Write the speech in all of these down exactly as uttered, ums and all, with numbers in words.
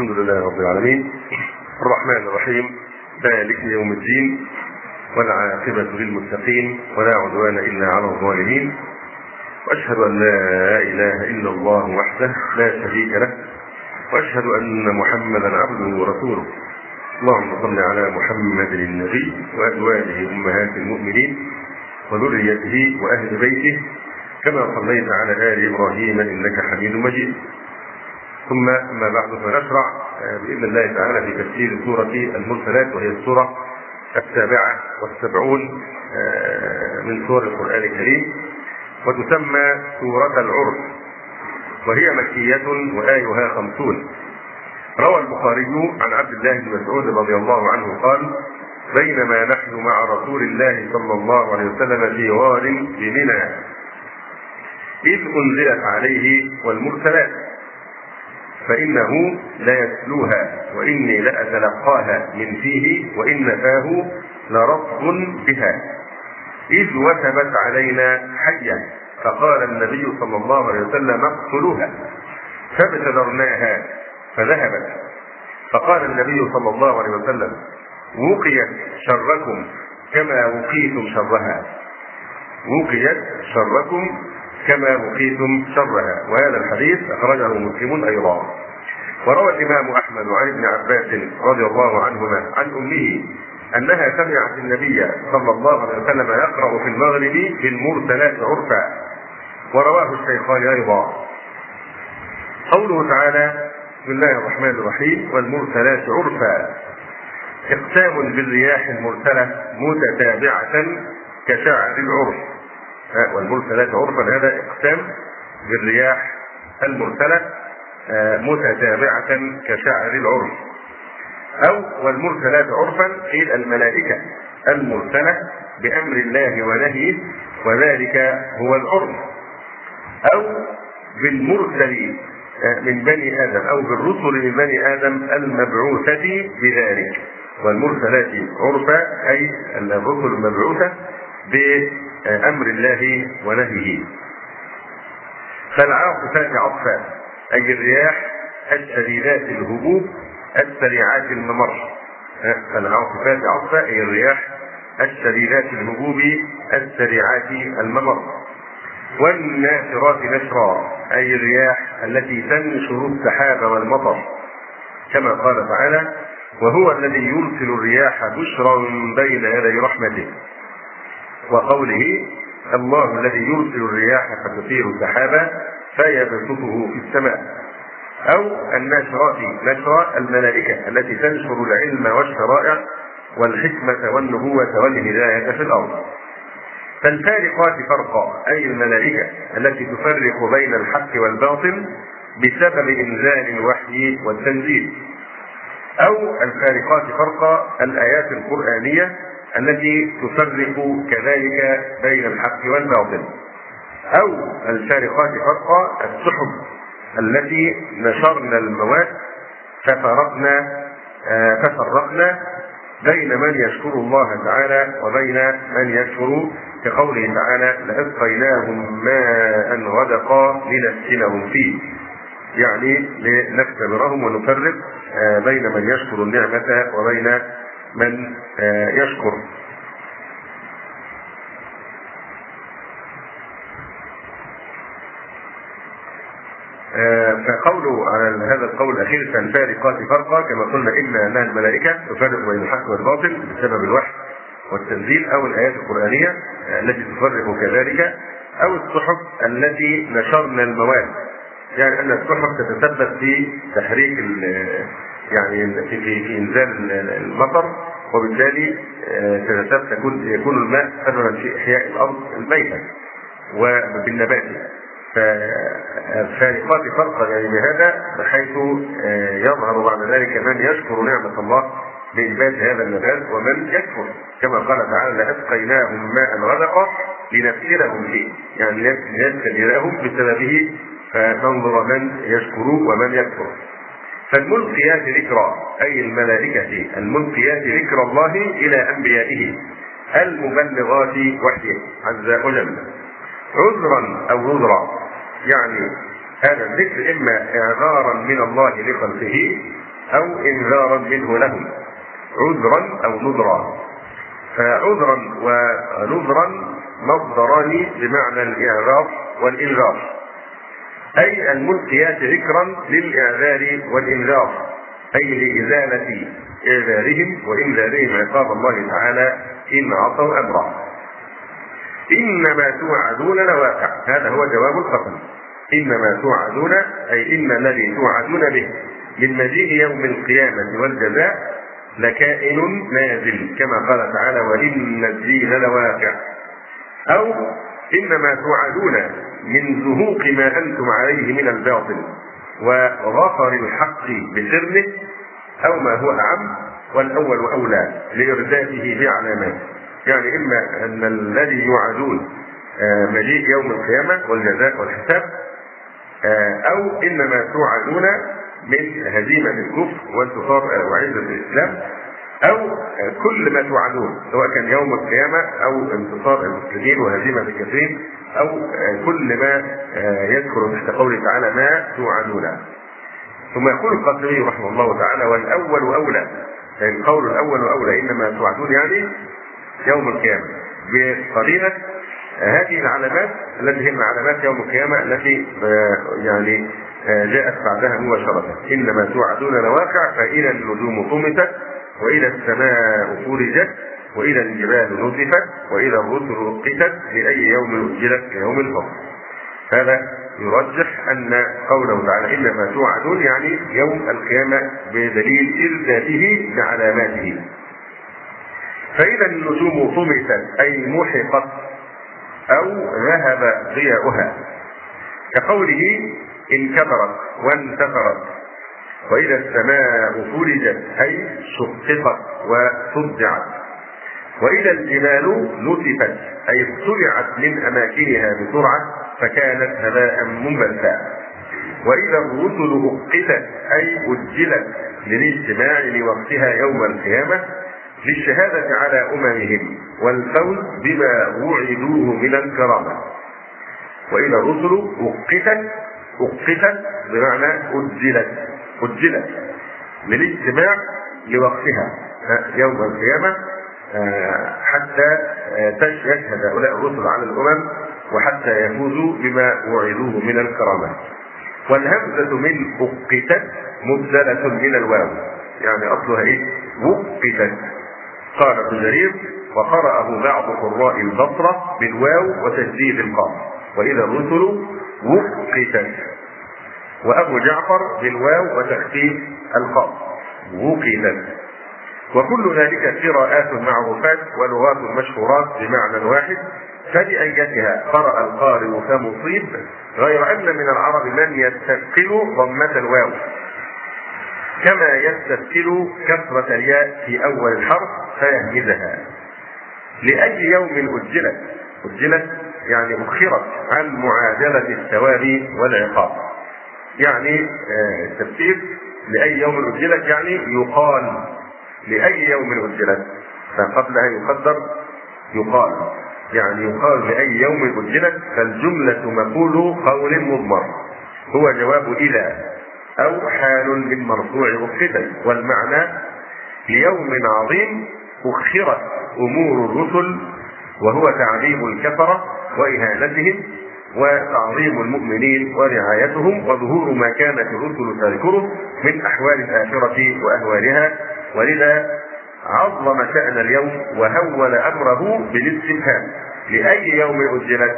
الحمد لله رب العالمين الرحمن الرحيم مالك يوم الدين والعاقبة للمتقين ولا عدوان إلا على الظالمين، وأشهد أن لا إله إلا الله وحده لا شريك له، وأشهد أن محمدا عبده ورسوله. اللهم صل على محمد النبي وأزواجه أمهات المؤمنين وذريته وأهل بيته كما صليت على آل إبراهيم إنك حميد مجيد. ثم أما بعد فنشرع بإذن الله تعالى في تفسير سورة المرسلات، وهي السورة السابعة والسبعون من سور القرآن الكريم، وتسمى سورة العرف، وهي مكية وآيها خمسون. روى البخاري عن عبد الله بن مسعود رضي الله عنه قال: بينما نحن مع رسول الله صلى الله عليه وسلم في غار بمنى إذ أنزلت عليه والمرسلات فإنه ليتلوها وإني لأتلقاها من فيه وإن فاه لرطب بها، إذ وثبت علينا حية فقال النبي صلى الله عليه وسلم: اقتلوها، فابتدرناها فذهبت، فقال النبي صلى الله عليه وسلم: وقيت شركم كما وقيتم شرها، وقيت شركم كما وقيتم شرها. وهذا الحديث أخرجه مسلم أيضا. وروى الإمام أحمد عن ابن عباس رضي الله عنهما عن أمه أنها سمعت النبي صلى الله عليه وسلم يقرأ في المغرب بالمرسلات عرفا، ورواه الشيخان أيضا. قوله تعالى: بسم الله الرحمن الرحيم والمرسلات عرفا، اقسام بالرياح المرسلة متتابعة كشعر العرف. والمرسلات عرفا هذا اقسام بالرياح المرسلة متتابعة كشعر العرف. أو والمرسلات عرفا قيل الملائكة المرسلة بأمر الله ونهيه، وذلك هو العرف. أو بالمرسل من بني آدم، أو بالرسل من بني آدم المبعوثة بذلك. والمرسلات عرفا أي الرسل المبعوثة بأمر الله ونهيه. فالعاصفات عصفا أي الرياح الشديدات الهبوب السريعات الممر. فالعاصفات عصفا أي الرياح الشديدات الهبوب السريعات الممر. والناشرات نشرا أي الرياح التي تنشر السحاب والمطر، كما قال تعالى: وهو الذي يرسل الرياح بشرا بين يدي رحمته. وقوله: الله الذي يرسل الرياح فتثير سحابا فيبسطه في السماء. أو الناشرات نشرا الملائكة التي تنشر العلم والشرائع والحكمة والنبوة والهداية في الأرض. فالفارقات فرقا أي الملائكة التي تفرق بين الحق والباطل بسبب إنزال الوحي والتنزيل. أو الفارقات فرقا الآيات القرآنية التي تفرق كذلك بين الحق والباطل. أو الفارقات فرقا السحب التي نشرنا المواد ففرقنا آه ففرقنا بين من يشكر الله تعالى وبين من يكفر، كقوله تعالى: لأسقيناهم ماء غدقا لنفتنهم فيه، يعني لنختبرهم ونفرق آه بين من يشكر النعمة وبين من آه يشكر. فقوله على هذا القول الأخير: فالفارقات فرقا، كما قلنا إما أنها الملائكة تفرق بين الحق والباطل بسبب الوحي والتنزيل، أو الآيات القرآنية التي تفرق كذلك، أو السحب التي نشرنا المواد، يعني أن السحب تتسبب في تحريك يعني في, في, في إنزال المطر، وبالتالي تكون يكون الماء سببا في إحياء الأرض الميتة وبالنبات. فالفارقات فرقا يعني بهذا، بحيث يظهر بعد ذلك من يشكر نعمة الله بإنبات هذا النبات ومن يكفر، كما قال تعالى: لأسقيناهم ماء غدقا لنفتنهم فيه، يعني لنفتنهم بسببه، فننظر من يشكر ومن يكفر. فالملقيات ذكرا أي الملائكة الملقيات ذكر الله إلى أنبيائه المبلغات وحيه عز وجل، عذرا أو عذرا، يعني هذا الذكر إما إعذارا من الله لخلقه، أو إنذارا منه لهم، عذرا أو نذرا. فعذرا ونذرا مصدران بمعنى الإعذار والإنذار، أي الملقيات ذكرا للإعذار والإنذار، أي لإزالة إعذارهم وإنذارهم عقاب الله تعالى إن عصوا أمره. إنما توعدون لواقع، هذا هو جواب القسم. إنما توعدون أي إن الذي توعدون به من مجيء يوم القيامة والجزاء لكائن نازل، كما قال تعالى وإن الدين لواقع. أو إنما توعدون من زهوق ما أنتم عليه من الباطل وظفر الحق بسره، أو ما هو أعم والأول أولى لإردافه بعلامات. يعني إما أن الذي يوعدون مجيء يوم القيامة والجزاء والحساب، أو إنما توعدون من هزيمة الكفر وانتصار وعزة الإسلام، أو كل ما توعدون سواء كان يوم القيامة أو انتصار المسلمين وهزيمة الكافرين، أو كل ما يذكر تحت قوله تعالى ما توعدون. ثم يقول القاسمي رحمه الله تعالى والأول أولى، يعني القول الأول أولى إنما توعدون يعني يوم القيامة، بقرينة هذه العلامات التي هي علامات يوم القيامة التي يعني جاءت بعدها مباشرة. إنما توعدون لواقع، فإذا النجوم طمست وإذا السماء فرجت وإذا الجبال نزفت وإذا الرسل أقتت لأي يوم أجلت يوم الفصل. هذا يرجح أن قوله تعالى إنما توعدون يعني يوم القيامة بدليل إرساله بعلاماته. فإذا النجوم طمست أي محقت أو ذهب ضياؤها، كقوله انكدرت وانتثرت. وإذا السماء فرجت أي شققت وصدعت. وإذا الجبال نسفت أي اقتلعت من أماكنها بسرعة فكانت هباء منبثا. وإذا الرسل أقتت أي أجلت للاجتماع لوقتها يوم القيامة للشهادة على أممهم والفوز بما وعدوه من الكرامة. وإذا الرسل أقتت أقتت بمعنى أجلت أجلت للاجتماع لوقتها يوم القيامة حتى يشهد هؤلاء الرسل على الأمم وحتى يفوزوا بما وعدوه من الكرامة. والهمزة من أقتت مبدلة من الواو، يعني أصلها إيه؟ وقتت. قال ابن جرير وقرأه بعض قراء البصرة بالواو وتشديد القاف وإذا الرسل وقتت، وأبو جعفر بالواو وتخفيف القاف وقتت. وكل ذلك قراءات معروفات ولغات مشهورات بمعنى واحد، فبأيتها قرأ القارئ فمصيب، غير أن من العرب من يستثقل ضمة الواو كما يستثقل كسرة الياء في أول الحرف فيهمزها. لأي يوم أجلت، أجلت يعني أخرت عن معادلة الثواب والعقاب. يعني التفسير لأي يوم أجلت يعني يقال لأي يوم أجلت، فقبلها يقدر يقال، يعني يقال لأي يوم أجلت، فالجملة مقول قول مضمر هو جواب إلى أو حال من مرفوع أخرت، والمعنى ليوم عظيم أخرت أمور الرسل، وهو تعظيم الكفرة وإهانتهم وتعظيم المؤمنين ورعايتهم وظهور ما كانت الرسل تذكره من أحوال الآخرة وأهوالها. ولذا عظم شأن اليوم وهول أمره بالاستفهام لأي يوم أجلت؟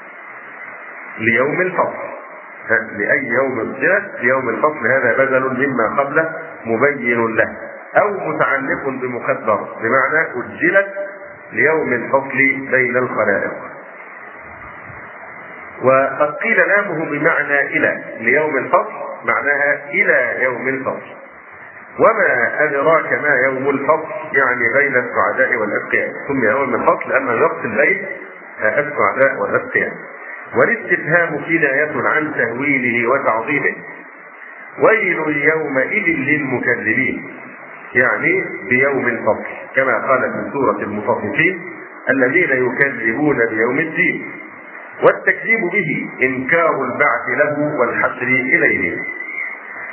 ليوم الفصل. لأي يوم أجلت؟ ليوم الفصل. هذا بدل مما قبله مبين له أو متعلق بمقدر، بمعنى أجلت ليوم الفصل بين الخلائق. وقد قيل لامه بمعنى إلى ليوم الفصل، معناها إلى يوم الفصل. وما أدراك ما يوم الفصل؟ يعني بين السعداء والأتقياء. سمي يوم الفصل لأنه يفصل بين السعداء والأتقياء. والاستفهام كناية عن تهويله وتعظيمه. ويل يومئذ للمكذبين، يعني بيوم الفصل، كما قال في سورة المطففين الذين يكذبون بيوم الدين. والتكذيب به إنكار البعث له والحشر إليه.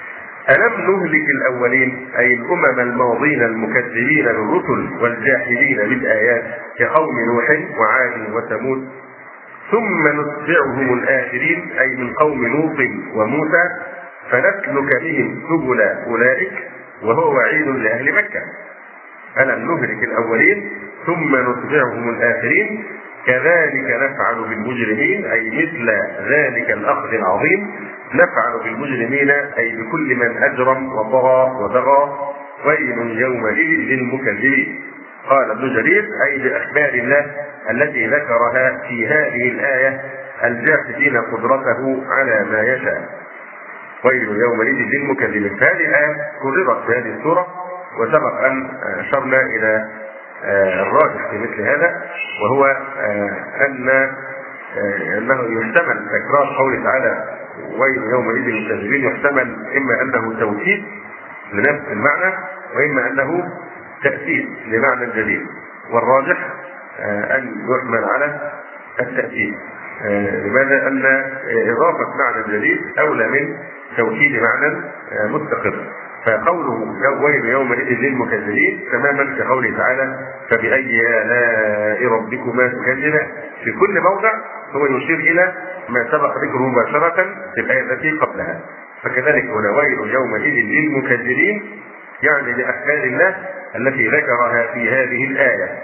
ألم نهلك الأولين أي الأمم الماضين المكذبين بالرسل والجاحدين بالآيات كقوم نوح وعاد وثمود ثم نتبعهم الآخرين أي من قوم لوط وموسى فنسلك بهم سبل أولئك وهو وعيد لأهل مكة. ألم نهلك الأولين ثم نتبعهم الآخرين كذلك نفعل بالمجرمين أي مثل ذلك الأخذ العظيم نفعل بالمجرمين أي بكل من أجرم وطغى وبغى ويل يومئذ للمكذبين. قال ابن جرير أي بأخبار الله التي ذكرها في هذه الآية الجاحدين قدرته على ما يشاء. ويل يومئذ للمكذبين. هذه الآية كررت في هذه السورة وسبق أن أشرنا إلى الراجح في مثل هذا، وهو أن أنه يحتمل تكرار قوله تعالى ويل يومئذ للمكذبين، يحتمل إما أنه توكيد لنفس المعنى وإما أنه تأكيد لمعنى جديد، والراجح أن يحمل على التأكيد. لماذا؟ أن إضافة معنى جديد أولى من توكيد معنى مستقر. فقوله ويل يومئذ للمكذبين تماما كقوله تعالى فبأي آلاء ربكما تكذبان. في كل موضع هو يشير إلى ما سبق ذكره مباشرة في الآية التي قبلها. فكذلك هنا ويل يومئذ للمكذبين يعني لأخبار الله التي ذكرها في هذه الآية.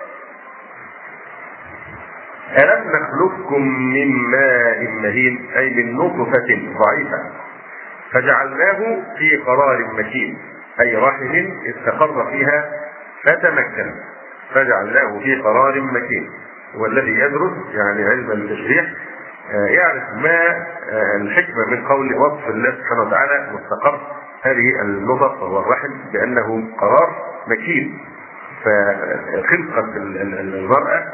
ألم نخلقكم من ماء مهين أي من نطفة ضعيفة فجعلناه في قرار مكين أي رحم استقر فيها فتمكن فجعلناه في قرار مكين. والذي يدرس يعني علم التشريح يعرف ما الحكمة من قول وصف الله سبحانه وتعالى مستقر هذه النطف وهو الرحم بأنه قرار مكين. فخلقة المرأة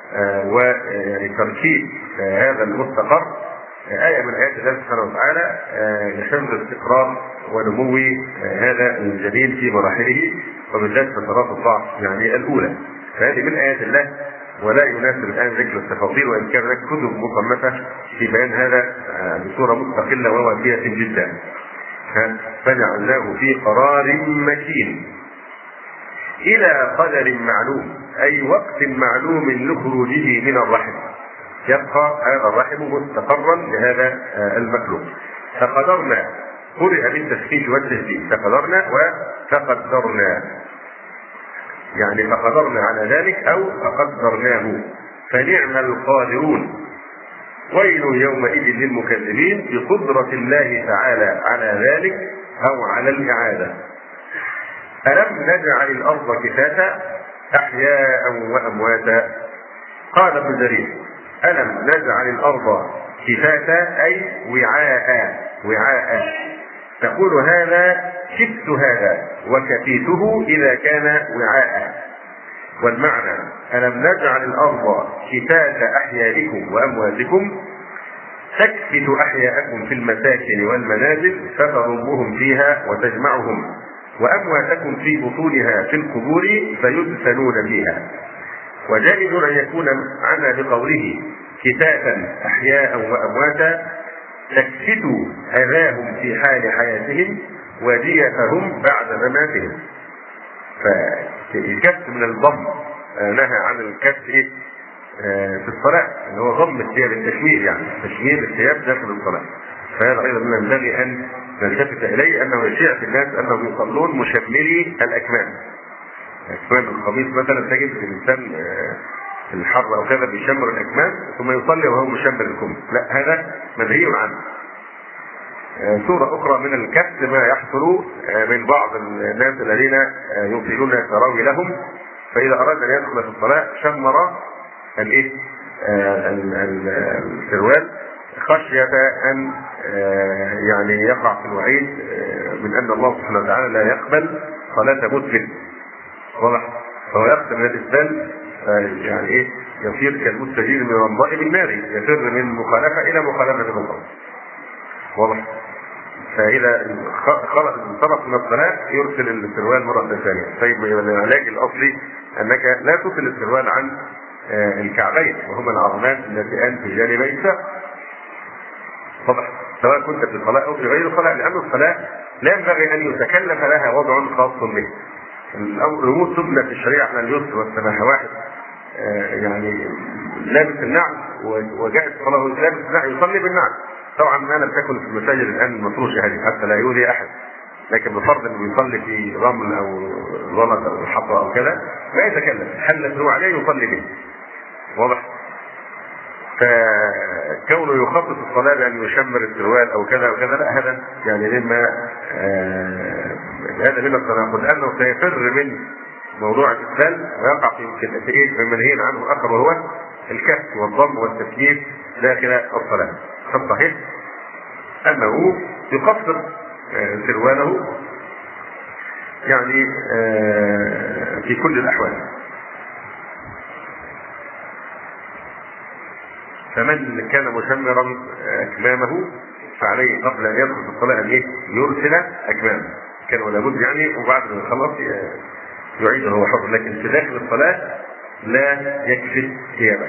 وتركيب هذا المستقر آية من آيات الله سبحانه وتعالى لحفظ استقرار ونمو هذا الجنين في مراحله وبالذات فترات الضعف يعني الأولى. فهذه من آيات الله ولا يناسب الآن ذكر التفاصيل، وإن كان هناك كتب مصنفة في بيان هذا بصورة مستقلة ووافية جدا. فجعلناه في قرار مكين إلى قدر معلوم أي وقت معلوم لخروجه من الرحم، يبقى هذا الرحم مستقرا لهذا المخلوق. فقدرنا قرئ بالتسكين والتشديد فقدرنا وتقدرنا يعني فقدرنا على ذلك أو فقدرناه فنعم القادرون. ويل يومئذ للمكذبين بقدرة الله تعالى على ذلك أو على الإعادة. ألم نجعل الأرض كفاتا أحياء وأمواتا. قال ابن جرير ألم نجعل الأرض كفاتا أي وعاء وعاء تقول هذا كفت هذا وكفيته إذا كان وعاء. والمعنى ألم نجعل الأرض كفات أحيائكم وأمواتكم تكفت أحياءكم في المساكن والمنازل فتضمهم فيها وتجمعهم وأمواتكم في بطونها في القبور فيدفنون فيها. وجائز أن يكون عنا بقوله كفاتا أحياء وأمواتا تكفت أذاهم في حال حياتهم وديتهم بعد مماتهم. فالكف من الضم نهى عن الكف في الصلاة اللي هو ضم الثياب التشمير يعني تشمير الثياب داخل الصلاة. فهذا أيضا من ينبغي أن نلتفت إليه أنه يشيع في الناس أنهم يصلون مشملي الأكمام. أكمام القميص مثلا تجد الإنسان في الحر أو كذا بيشمر الأكمام ثم يصلي وهو مشمل الكم، لا هذا منهي عنه. سورة أخرى من الكف ما يحصل من بعض الناس الذين يطيلون تراوي لهم فإذا أراد أن يدخل في الصلاة شمر الإيه السروال خشية أن يعني يقع في الوعيد من أن الله سبحانه وتعالى لا يقبل صلاة مسلم. واضح؟ فهو يقصد من الإسلام يعني إيه يصير كالمستجير من رمضاء بالنار يفر من مخالفة إلى مخالفة بالله. واضح؟ فإذا خلص انصرف من الصلاة يرسل السروال مرة ثانية. طيب العلاج الأصلي أنك لا تصل السروال عن الكعبين وهما العظمان اللتان في جانبي الساق. واضح؟ سواء كنت في الصلاة أو في غير الصلاة، لأن الصلاة لا ينبغي أن يتكلف لها وضع خاص به. الأمور تبنى في الشريعة على اليسر والسماحة. واحد يعني لابس النعل وجاء الصلاة لابس النعل يصلي بالنعل، طبعا ما لم تكن في المساجد الآن مفروشة هذه حتى لا يؤذي أحد، لكن بفرض انه يصلي في رمل او زلط او حصى او كذا ما يتكلم، حل هو عليه يصلي به. واضح؟ فكونه يخصص الصلاه بان يشمر السروال او كذا وكذا لا، هذا يعني مما آه هذا من التناقض، لانه سيفر من موضوع الاسلام ويقع في في منهي عنه اخر، وهو الكهف والضم والتسليم داخل الصلاه. فالصحيح انه يقصر سرواله يعني في كل الأحوال. فمن كان مشمرا أكمامه فعليه قبل أن يدخل في الصلاة أن يرسل أكمامه، كان ولا بد يعني، وبعد ما يخلص يعيده هو حر، لكن في داخل الصلاة لا يكفت ثيابه.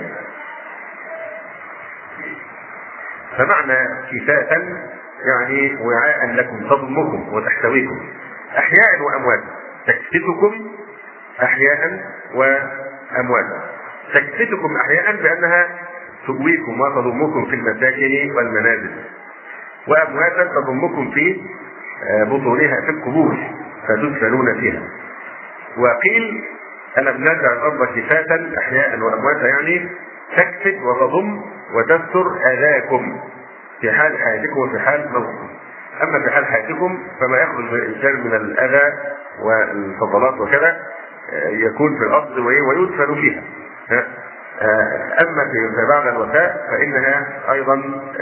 فمعنى كفاة يعني وعاء لكم تضمكم وتحتويكم أحياء وأمواتا، تكفتكم أحياء وأمواتا. تكفتكم أحياء بأنها تؤويكم وتضمكم في المساكن والمنازل، وأمواتا تضمكم في بطونها في القبور فتدفنون فيها. وقيل ألم نجعل الأرض كفاة أحياء وأمواتا، يعني تكفت وتضم وتستر أذاكم في حال حياتكم وفي حال موتكم. اما في حال حياتكم فما يخرج من الانسان من الاذى والفضلات وكذا يكون في الارض ويدفن فيها. اما في بعد الوفاه فانها ايضا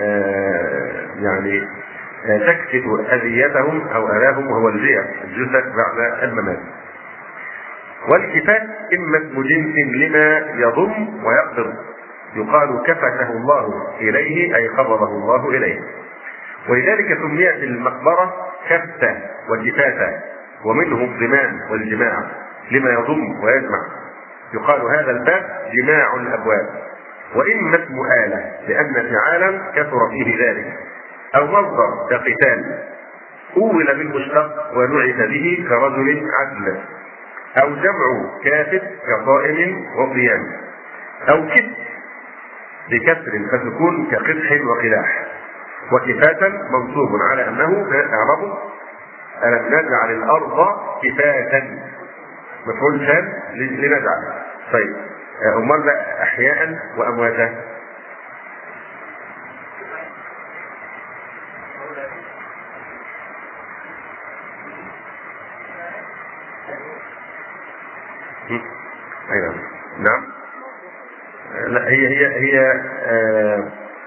يعني تكفت اذيتهم او اذاهم، وهو الجيع الجثث بعد الممات. والكفات اما اسم جنس لما يضم ويقبض، يقال كفته الله إليه أي قبضه الله إليه، ولذلك سميت المقبرة كفة وكفاة، ومنه الضمان والجماع لما يضم ويجمع، يقال هذا الباب جماع الأبواب. وإما اسم آلة لأن فعالا كثر فيه ذلك، أو مصدر كقتال أول من مشتق ونعت به كرجل عدل، أو جمع كافت كصائم وصيام، أو كف بكسر فتكون كقدح وقلاح. وكفاة منصوب على أنه اعربوا ألم نجعل الأرض كفاة، مفعول ثان لنجعل. طيب أمال بقى أحياء وأمواتا؟ أيوة. نعم. لا هي هي هي آه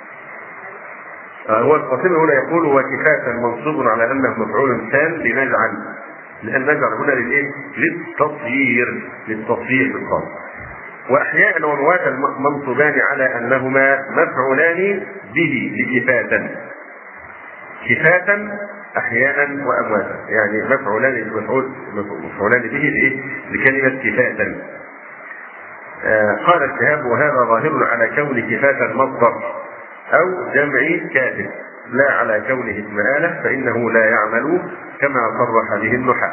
هو القاسم هنا يقول وكفاة منصوب على انه مفعول ثان لنجعل، لان نجعل هنا للايه؟ للتصيير، للتصيير بالقول. واحياء وامواتا منصوبان على انهما مفعولان به لكفاة، كفاة احياء وامواتا، يعني مفعولان مفعول مفعولان به لايه؟ لكلمة كفاة. آه قال الشهاب وهذا ظاهر على كون كفاة المصدر أو جمع كاتب، لا على كونه اسم آلة فإنه لا يعمل كما صرح به النحاة.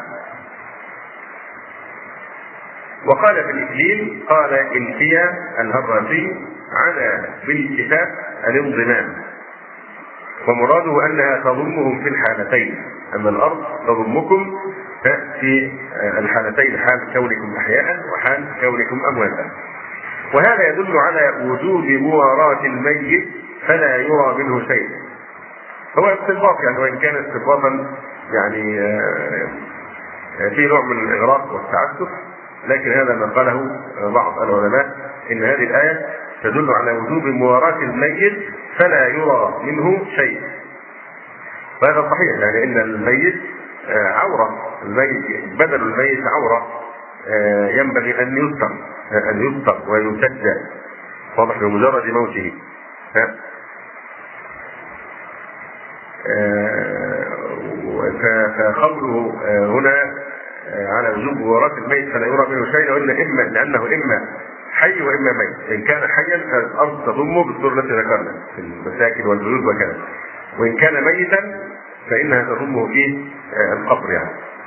وقال في الإكليل قال إلفيا الهراسي على بالكفاف الانضمام، ومراده أنها تضمهم في الحالتين، أما الأرض تضمكم في الحالتين، حال كونكم أحياء وحال كونكم أمواتا. وهذا يدل على وجوب مواراة الميت فلا يرى منه شيء. هو استنباط يعني، وإن كان استنباطا يعني في نوع من الإغراق والتعسف، لكن هذا ما قاله بعض العلماء إن هذه الآية تدل على وجوب مواراة الميت فلا يرى منه شيء. وهذا صحيح، يعني إن الميت عورة، الميت بدل الميت عورة ينبغي أن يستر أن يستر ويسجى، واضح، بمجرد موته. فقوله هنا على وجوب وراث الميت فلا يرى منه شيء، وإلا إما لأنه إما حي وإما ميت. إن كان حيا فالأرض تضمه بالصورة التي ذكرنا في المساكن والبيوت وكذا، وإن كان ميتا فإنها تضمه في القبر يعني.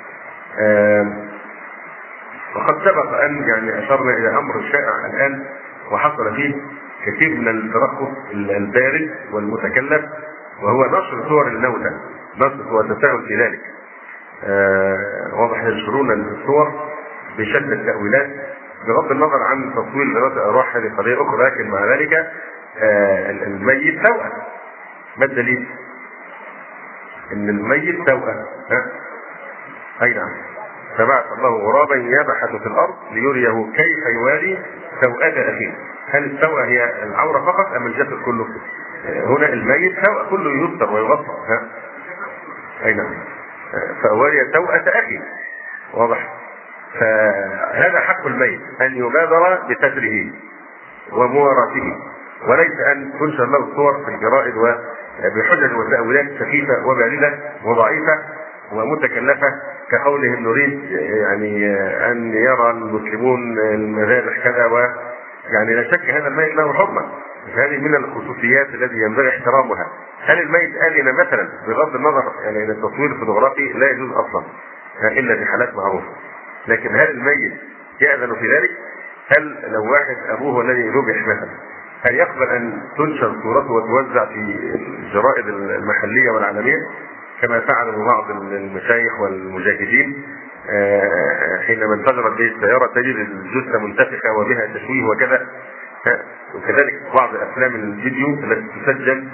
وقد سبق أن يعني أشرنا إلى أمر شائع الآن وحصل فيه كثير من الترقص البارد والمتكلف، وهو نشر صور الموتى، نشر والتساهل في ذلك. واضح ينشرون الصور بشتى التأويلات بغض النظر عن تصوير ذوات الأرواح، هذه قضية أخرى، لكن مع ذلك الميت توأم. ما الدليل؟ إن الميت توأم. أي نعم. فبعث الله غرابا يبحث في الأرض ليريه كيف يواري سوءة أخيه. هل السوءة هي العورة فقط أم الجسد كله؟ هنا الميت سوءة كله يستر ويغطى. أي نعم. فأواري سوءة أخيه. واضح؟ فهذا حق الميت أن يبادر بستره ومواراته، وليس أن تنشر له الصور في الجرائد وبحجج وتأويلات سخيفة وباردة وضعيفة ومتكلفة، كقولهم نريد يعني أن يرى المسلمون المذابح كذا، و يعني لا شك هذا الميت له حرمة، هذه من الخصوصيات التي ينبغي احترامها. هل الميت آلنا مثلا بغض النظر يعني أن التصوير الفوتوغرافي لا يجوز أصلا إلا في حالات معروفة، لكن هل الميت يأذن في ذلك؟ هل لو واحد أبوه الذي ذبح مثلا هل يقبل أن تنشر صورته وتوزع في الجرائد المحلية والعالمية كما فعل بعض المشايخ والمجاهدين حينما انفجرت به السيارة تجد الجثة منتفخة وبها تشويه وكذا؟ وكذلك بعض أفلام الفيديو التي تسجل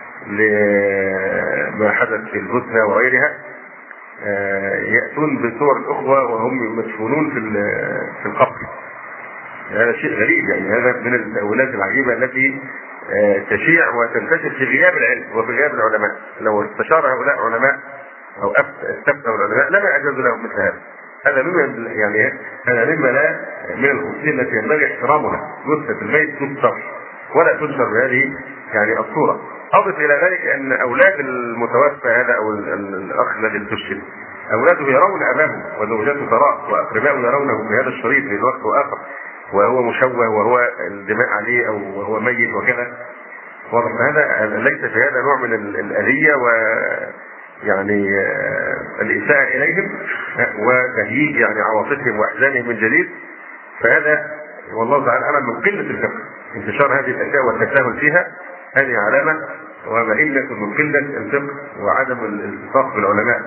لما حدث في البوسنة وغيرها يأتون بصور الأخوة وهم مدفونون في في القبر. هذا شيء غريب، يعني هذا من التأويلات العجيبة التي تشيع وتنتشر في غياب العلم وفي غياب العلماء. لو استشار هؤلاء علماء أو استفتوا العلماء لما أجازوا لهم مثل هذا. هذا مما يعني هذا مما لا من الخصوصية التي ينبغي احترامها. جثة الميت تستر ولا تنشر بهذه يعني الصورة. أضف إلى ذلك أن أولاد المتوفى هذا أو الأخ الذي استشهد أولاده يرون أباهم وزوجاته تراه وأقربائه يرونه في هذا الشريط في وقت آخر وهو مشوه وهو الدماء عليه أو وهو ميت وكذا. واضح؟ هذا ليس في هذا نوع من الأذية و يعني الإساءة إليهم وتهييج يعني عواطفهم وأحزانهم من جديد. فهذا والله تعالى أعلم من قلة الفقه. انتشار هذه الأشياء والتساهل فيها هذه علامة ومئنة من قلة الفقه وعدم الالتصاق بالعلماء.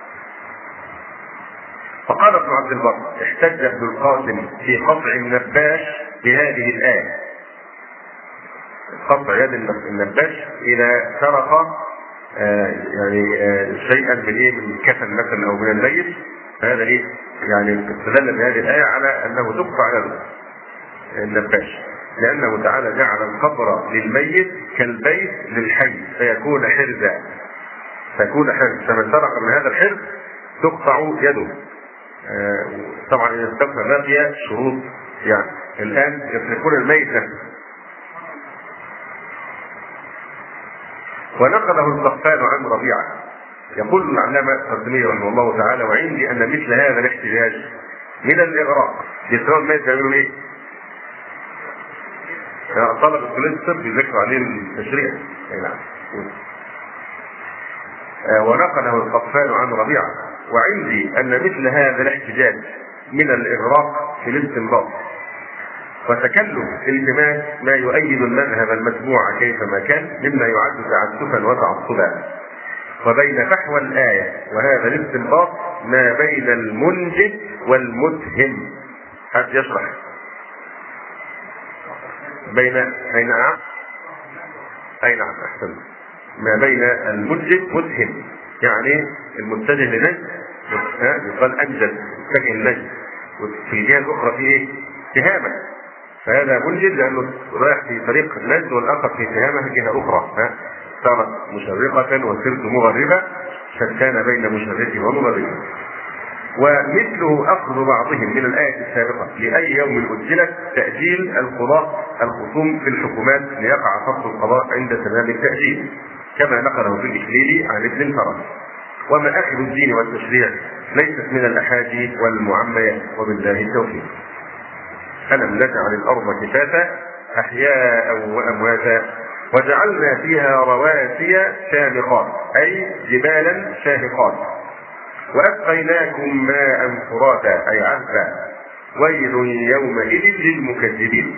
فقال ابن عبد البر: احتج ابن القاسم في قطع النباش بهذه الآية. قطع يد النباش إذا سرق آه يعني آه شيئا من ايه من كفن مثلا او من الميت، فهذا ايه يعني استدل بهذه الآية على انه تقطع يد النباش، لأنه تعالى جعل القبر للميت كالبيت للحي فيكون حرزا، فيكون حرز، فمن سرق من هذا الحرز تقطع يده. آه طبعا إذا استوفى باقي شروط، يعني الآن يتركون الميت نفسه. ونقله القحطان عن ربيعة يقول العلامة القاسمي رحمه الله تعالى: وعندي أن مثل هذا الاحتجاج من الإغراق. يسرون الميت بيعملوا إيه؟ يعني طلبة كلية الطب يذكروا عليه التشريع. نعم. ونقله القحطان عن ربيعة: وعندي أن مثل هذا الاحتجاج من الإغراق في الاستنباط وتكلف التماس ما يؤيد المذهب المتبوع كيفما كان مما يعد تعسفا وتعصبا، وبين فحوى الآية وهذا الاستنباط ما بين المنجد والمتهم. حد يشرح بين أي نعم أي نعم أحسن ما بين المنجد متهم، يعني المتجه لنجد يقال أنجد متجه لنجد، وفي الجهة الأخرى فيه اتهامة، فهذا منجد لأنه رايح في طريق النجد والآخر في اتهامة جهة أخرى. صارت مشرقة وصرت مغربة، شتان بين مشرق ومغرب. ومثله أخذ بعضهم من الآية السابقة لأي يوم أجلت تأجيل القضاء الخصوم في الحكومات ليقع فصل القضاء عند تمام التأجيل، كما نقله في الإكليل عن ابن الفرج. ومآخذ الدين والتشريع ليست من الأحاجي والمعميات، وبالله التوفيق. ألم نجعل الأرض كفاتا أحياء وأمواتا وجعلنا فيها رواسي شامخات أي جبالا شاهقات، وأسقيناكم ماء فراتا أي عذبا، ويل يومئذ للمكذبين.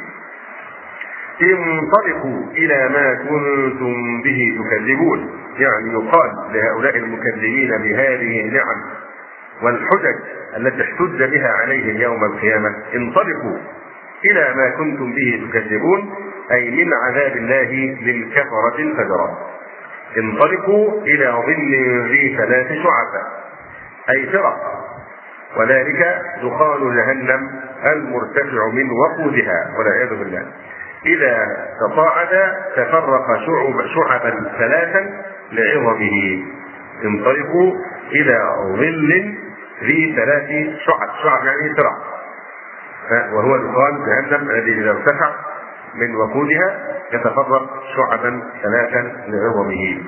انطلقوا إلى ما كنتم به تكذبون، يعني يقال لهؤلاء المكذبين بهذه النعم والحجج التي احتج بها عليهم يوم القيامة: انطلقوا إلى ما كنتم به تكذبون، أي من عذاب الله للكفرة الفجرة. انطلقوا إلى ظل ذي ثلاث شعب أي فرق، وذلك دخان جهنم المرتفع من وقودها والعياذ بالله. إذا تصاعد تفرق شعب شعبا ثلاثا لعظمه. انطلقوا إلى ظل ذي ثلاث شعب، شعب يعني فرق، وهو دخان جهنم الذي إذا ارتفع من وقودها يتفرق شعبا ثلاثا لعظمه.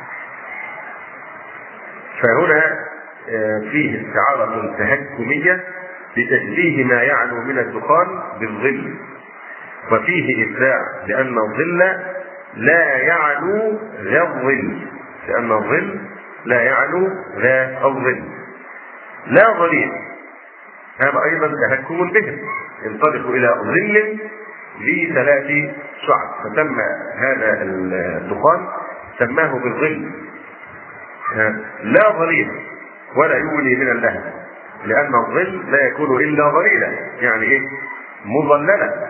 فهنا فيه استعارة تهكمية لتشبيه ما يعلو من الدخان بالظل، وفيه إبداع لأن الظل لا يعلو ذا الظل، لأن الظل لا يعلو ذا الظل لا ظليل. هذا أيضا تهكم بهم. انطلقوا إلى ظل ذي ثلاث شعب، فسمى هذا الدخان سماه بالظل لا ظليل ولا يغني من اللهب، لأن الظل لا يكون إلا ظليلا، يعني إيه؟ مظللا.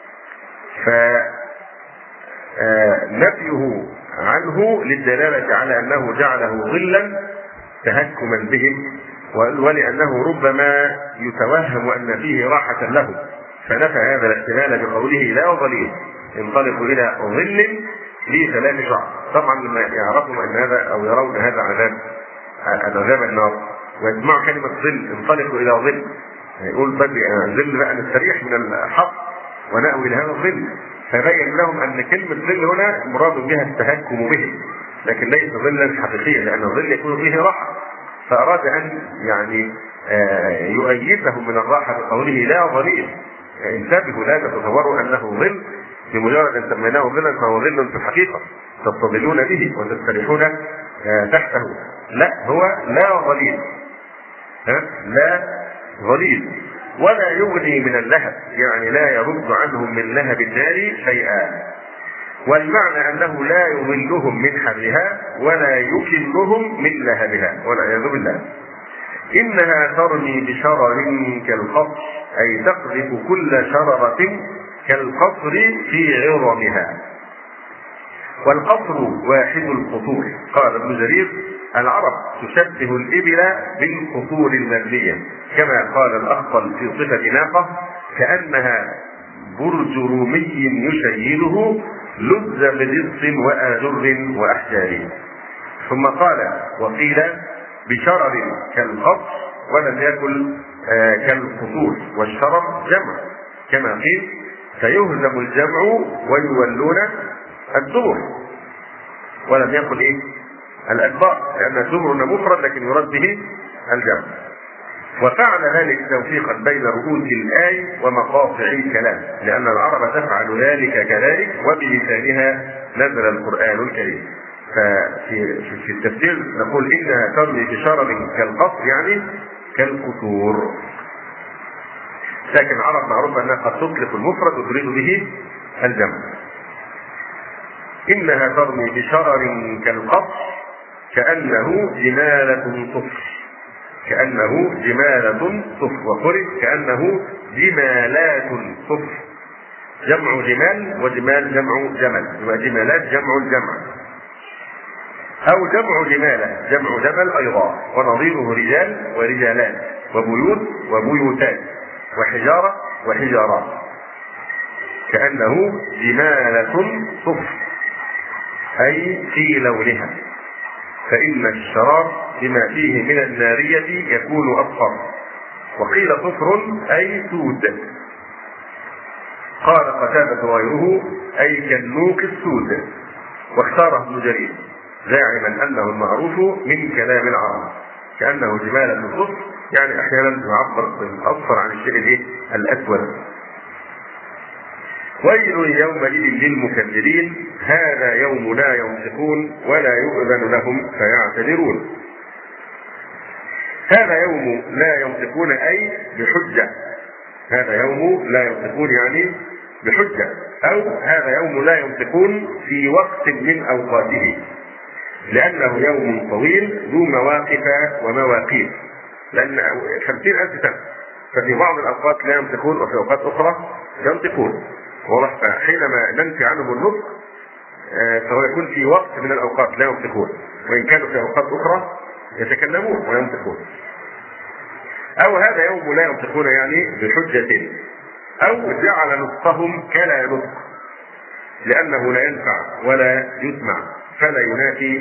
فنفيه عنه للدلالة على أنه جعله ظلا تهكما بهم، ولأنه ربما يتوهم أن فيه راحة له، فنفى هذا الاحتمال بقوله لا ظليل. انطلقوا إلى ظل لي ثلاث شعب. طبعا لما يعرفوا أن هذا أو يرون هذا عذاب عذاب النار ويسمعوا كلمة ظل، انطلقوا إلى ظل، يقول طيب ظل بقى نستريح من الحق ونأوي إلى هذا الظل. فبين لهم أن كلمة ظل هنا مراد بها التهكم به، لكن ليس ظلا حقيقيا، لأن الظل يكون فيه راحة. فأراد أن يعني يؤيدهم من الراحة بقوله لا ظليل. انتبهوا، لا تتصوروا أنه ظل بمجرد أن سميناه ظلا فهو ظل في الحقيقة تستظلون به وتستريحون تحته. لا، هو لا ظليل، لا ظليل ولا يغني من اللهب، يعني لا يرد عنهم من لهب النار شيئا. والمعنى أنه لا يظلهم من حرها ولا يكلهم من لهبها والعياذ بالله. إنها ترمي بشرر كالقصر، أي تقذف كل شررة كالقصر في عظمها. والقصر واحد القصور. قال ابن جرير: العرب تشبه الإبل بالقصور المبنية، كما قال الأخطل في صفة ناقة: كأنها برج رومي يشيده لز بجص وآجر وأحجار. ثم قال: وقيل بشرر كالقصر ولم يكن آه كالقصور، والشرر جمع، كما قيل: سيهزم الجمع ويولون الدبر، ولم يكن ايه الادبار، لان الدبر مفرد لكن يراد به الجمع. وفعل ذلك توفيقا بين رؤوس الآي ومقاطع الكلام، لأن العرب تفعل ذلك كذلك وبلسانها نزل القرآن الكريم. ففي في التفسير نقول إنها ترمي بشرر كالقصر، يعني كالقصور. لكن العرب معروف أنها قد تطلق المفرد وتريد به الجمع. إنها ترمي بشرر كالقصر كأنه جمالة صفر، كأنه جمالة صفر، وقرئ كأنه جمالات صفر، جمع جمال وجمال جمع جمل، وجمالات جمع الجمع، أو جمع جمالة جمع جمل أيضا، ونظيره رجال ورجالات، وبيوت وبيوتات، وحجارة وحجارات. كأنه جمالة صفر أي في لونها، فإن الشرار بما فيه من النارية يكون أصفر. وقيل صفر أي سود. قال قتادة وغيره: أي كالنوك السود. واختاره ابن جرير زاعما أنه المعروف من كلام العرب، كأنه جمالة صفر، يعني أحيانا يعبر بالأصفر عن الشيء الأسود. ويل يومئذ للمكذبين هذا يوم لا ينطقون ولا يؤذن لهم فيعتذرون. هذا يوم لا ينطقون أي بحجة، هذا يوم لا ينطقون يعني بحجة، أو هذا يوم لا ينطقون في وقت من أوقاته، لأنه يوم طويل ذو مواقف ومواقيت، لأن خمسين ألف سنة، ففي بعض الأوقات لا ينطقون وفي أوقات أخرى ينطقون. واضح؟ حينما ننفي عنهم النطق فهو يكون في وقت من الأوقات لا ينطقون، وإن كانوا في أوقات أخرى يتكلمون وينطقون. أو هذا يوم لا ينطقون يعني بحجة، أو جعل نطقهم كلا نطق لأنه لا ينفع ولا يسمع، فلا ينافي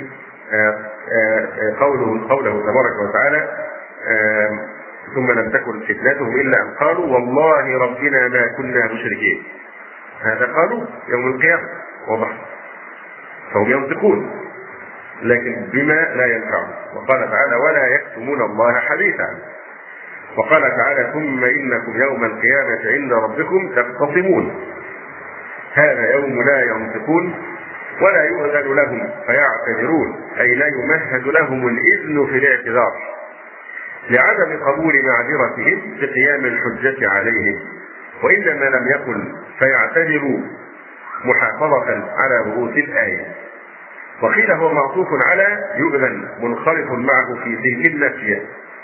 قوله قوله تبارك وتعالى ثم لم تكن فتنتهم إلا أن قالوا والله ربنا ما كنا مشركين. هذا قالوا يوم القيامة، واضح؟ فهم ينطقون لكن بما لا ينفع. وقال تعالى ولا يكتمون الله حديثا. وقال تعالى ثم إنكم يوم القيامة عند ربكم تختصمون. هذا يوم لا ينطقون ولا يؤذن لهم فيعتذرون، أي لا يمهد لهم الإذن في الاعتذار لعدم قبول معذرتهم بقيام الحجة عليهم، وإنما لم يكن فيعتذروا محافظة على رؤوس الآية. وقيل هو معطوف على يؤذن منخرط معه في ذهن النفي،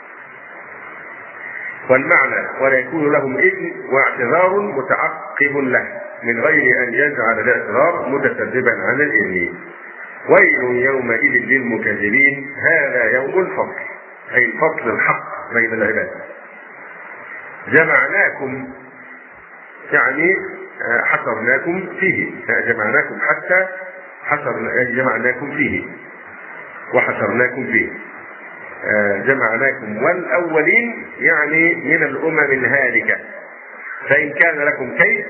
والمعنى ولا يكون لهم إذن واعتذار متعقب له من غير أن يجعل الاعتذار متسببا عن الإذن. ويل يومئذ للمكذبين هذا يوم الفصل، أي الفصل الحق بين العباد. جمعناكم يعني حصرناكم فيه، جمعناكم حتى حصر جمعناكم فيه وحشرناكم فيه. جمعناكم والأولين يعني من الأمم الهالكة، فإن كان لكم كيد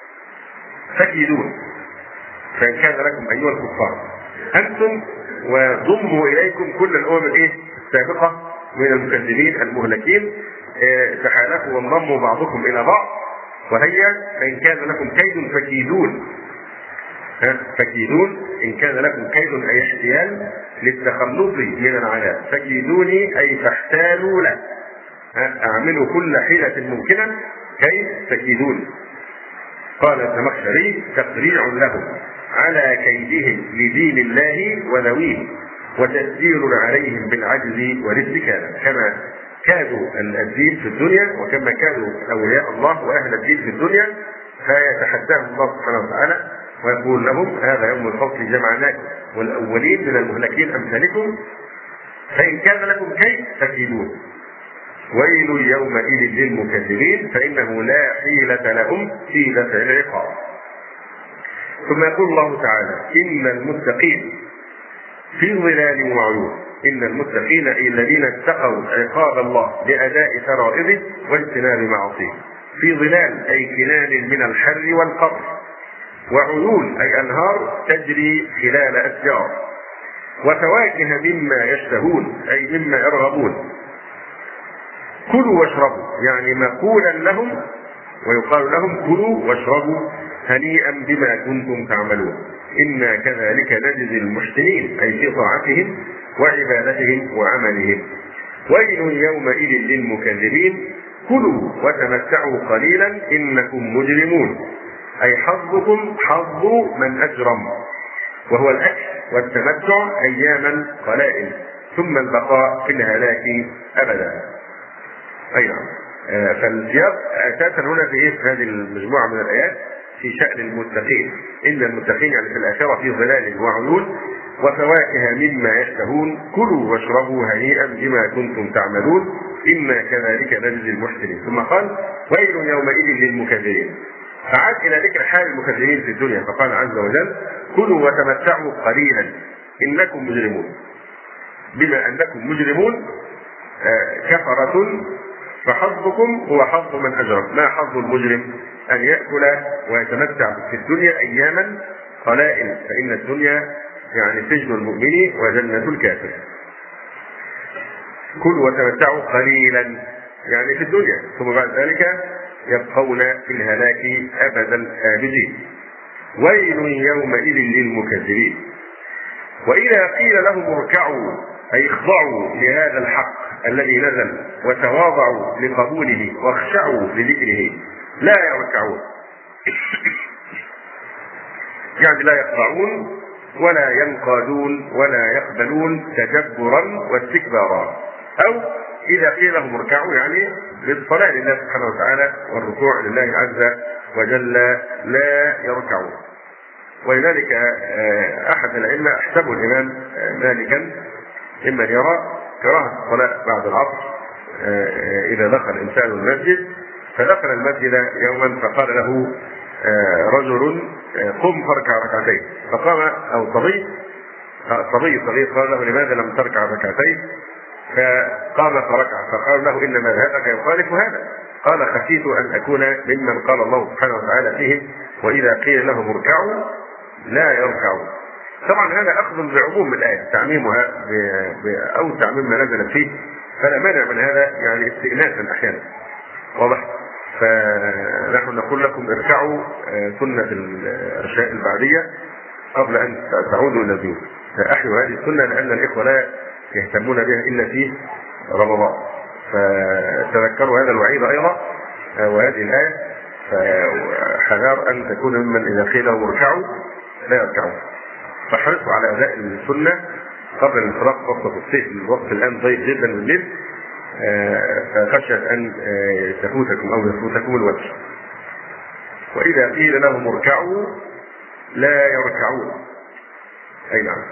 فكيدون، فإن كان لكم أيها الكفار أنتم وضموا إليكم كل الأمم الإيه السابقة من المكذبين المهلكين، تحالفوا وانضموا بعضكم إلى بعض، وهي فإن كان لكم كيد فكيدون. فكيدون إن كان لكم كيد أي احتيال للتخلص من العذاب، فكيدوني أي فاحتالوا له، أعملوا كل حيلة ممكنة كي تكيدون. قال الزمخشري تقريع لهم على كيدهم لدين الله وذويه، وتسجيل عليهم بالعجز والاستكانة، كما كادوا الدين في الدنيا وكما كادوا أولياء الله وأهل الدين في الدنيا، فيتحداهم الله سبحانه وتعالى ويقول لهم هذا يوم الفصل جمعناكم والأولين من المهلكين أمثالكم، فإن كان لكم كيد فكيدون. ويل يومئذ للمكذبين فإنه لا حيلة لهم في دفع العقاب. ثم يقول الله تعالى إن المتقين في ظلال وعيون. إن المتقين أي الذين اتقوا عقاب الله بأداء فرائضه واجتناب معاصيه. في ظلال أي كنان من الحر والقر، وعيون أي أنهار تجري خلال أشجار، وفواكه مما يشتهون أي مما يرغبون. كلوا واشربوا يعني مقولا لهم، ويقال لهم كلوا واشربوا هنيئا بما كنتم تعملون إنا كذلك نجزي المحسنين أي في طاعتهم وعبادتهم وعملهم. ويل يومئذ للمكذبين كلوا وتمتعوا قليلا إنكم مجرمون أي حظكم حظ من أجرم، وهو الأكل والتمتع أياما قلائل ثم البقاء في الهلاك أبدا. أي نعم. آه فالسياق أساسا هنا في إيه في هذه المجموعة من الآيات في شأن المتقين. إن المتقين يعني في الآخرة في ظلال وعيون وفواكه مما يشتهون كلوا واشربوا هنيئا بما كنتم تعملون إنا كذلك نجزي المحسنين. ثم قال ويل يومئذ للمكذبين، فعاد إلى ذكر حال المكذبين في الدنيا فقال عز وجل كلوا وتمتعوا قليلا إنكم مجرمون. بما أنكم مجرمون آه كفرة فحظكم هو حظ من أجرم. ما حظ المجرم؟ أن يأكل ويتمتع في الدنيا أياما قلائل، فإن الدنيا يعني سجن المؤمن وجنة الكافر. كلوا وتمتعوا قليلا يعني في الدنيا، ثم بعد ذلك يبقون في الهلاك أبد الآبدين. ويل يومئذ للمكذبين. وإذا قيل لهم اركعوا أي اخضعوا لهذا الحق الذي نزل وتواضعوا لقبوله واخشعوا لذكره لا يركعون، يعني لا يخضعون ولا ينقادون ولا يقبلون تجبرا واستكبارا. أو إذا قيل لهم اركعوا يعني بالصلاة لله سبحانه وتعالى والركوع لله عز وجل لا يركعون. ولذلك أحد العلماء أحسبه الإمام مالكا ممن يرى كراهة الصلاة بعد العصر إذا دخل إنسان المسجد. فدخل المسجد يوما فقال له رجل قم فاركع ركعتين، فقام أو صبي صبي صغير قال له لماذا لم تركع ركعتين؟ فقام فركع، فقال له إن مذهبك يخالف هذا. قال خشيت أن أكون ممن قال الله سبحانه وتعالى فيهم وإذا قيل لهم اركعوا لا يركعون. طبعا هذا أخذ بعموم الآية تعميمها بأوسع مما نزلت فيه، فلا مانع من هذا يعني استئناسا أحيانا، واضح؟ فنحن نقول لكم اركعوا سنة الأشياء البعدية قبل أن تعودوا إلى البيوت، فأحيوا هذه السنة لأن الإخوة لا يهتمون بها إلا في رمضان. فتذكروا هذا الوعيد أيضا وهذه الآية، فحذار أن تكون ممن إذا قيل لهم اركعوا لا يركعون. فاحرصوا على أداء السنة قبل الانطلاق وقت الصيف، الوقت الآن ضيق جدا بالليل، فخشية أن تفوتكم أو يفوتكم الوجه. وإذا قيل لهم اركعوا لا يركعون. أي نعم.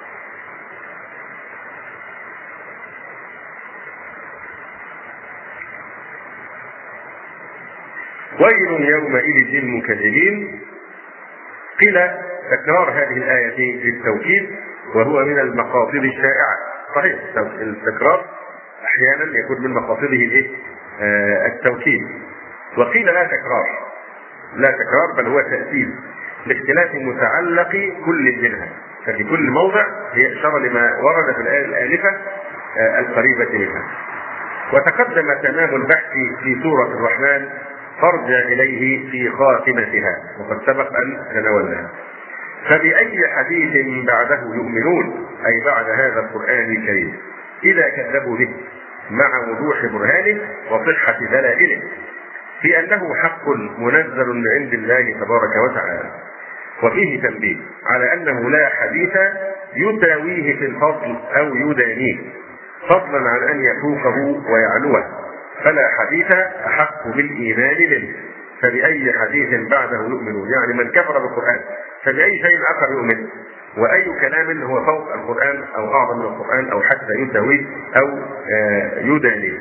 ويل يومئذ للمكذبين. قيل تكرار هذه الآية للتوكيد وهو من المقاصد الشائعة. صحيح التكرار أحيانا يكون من مقاصده الايه؟ آه التوكيد. وقيل لا تكرار، لا تكرار بل هو تأثير لاختلاف متعلق كل منها، ففي كل موضع هي إشارة لما ورد في الآية الآلفة آه القريبة منها. وتقدم تمام البحث في سورة الرحمن فارجع إليه في خاتمتها، وقد سبق أن تناولناها. فبأي حديث بعده يؤمنون، أي بعد هذا القرآن الكريم إذا كذبوا به مع وضوح برهانه وصحة دلائله في أنه حق منزل من عند الله تبارك وتعالى. وفيه تنبيه على أنه لا حديث يساويه في الفضل أو يدانيه، فضلا عن أن يفوقه ويعلوه، فلا حديث أحق بالإيمان منه. فبأي حديث بعده يؤمنون، يعني من كفر بالقرآن فبأي شيء آخر يؤمن؟ وأي كلام هو فوق القرآن أو أعظم من القرآن أو حتى يساويه أو يدانيه.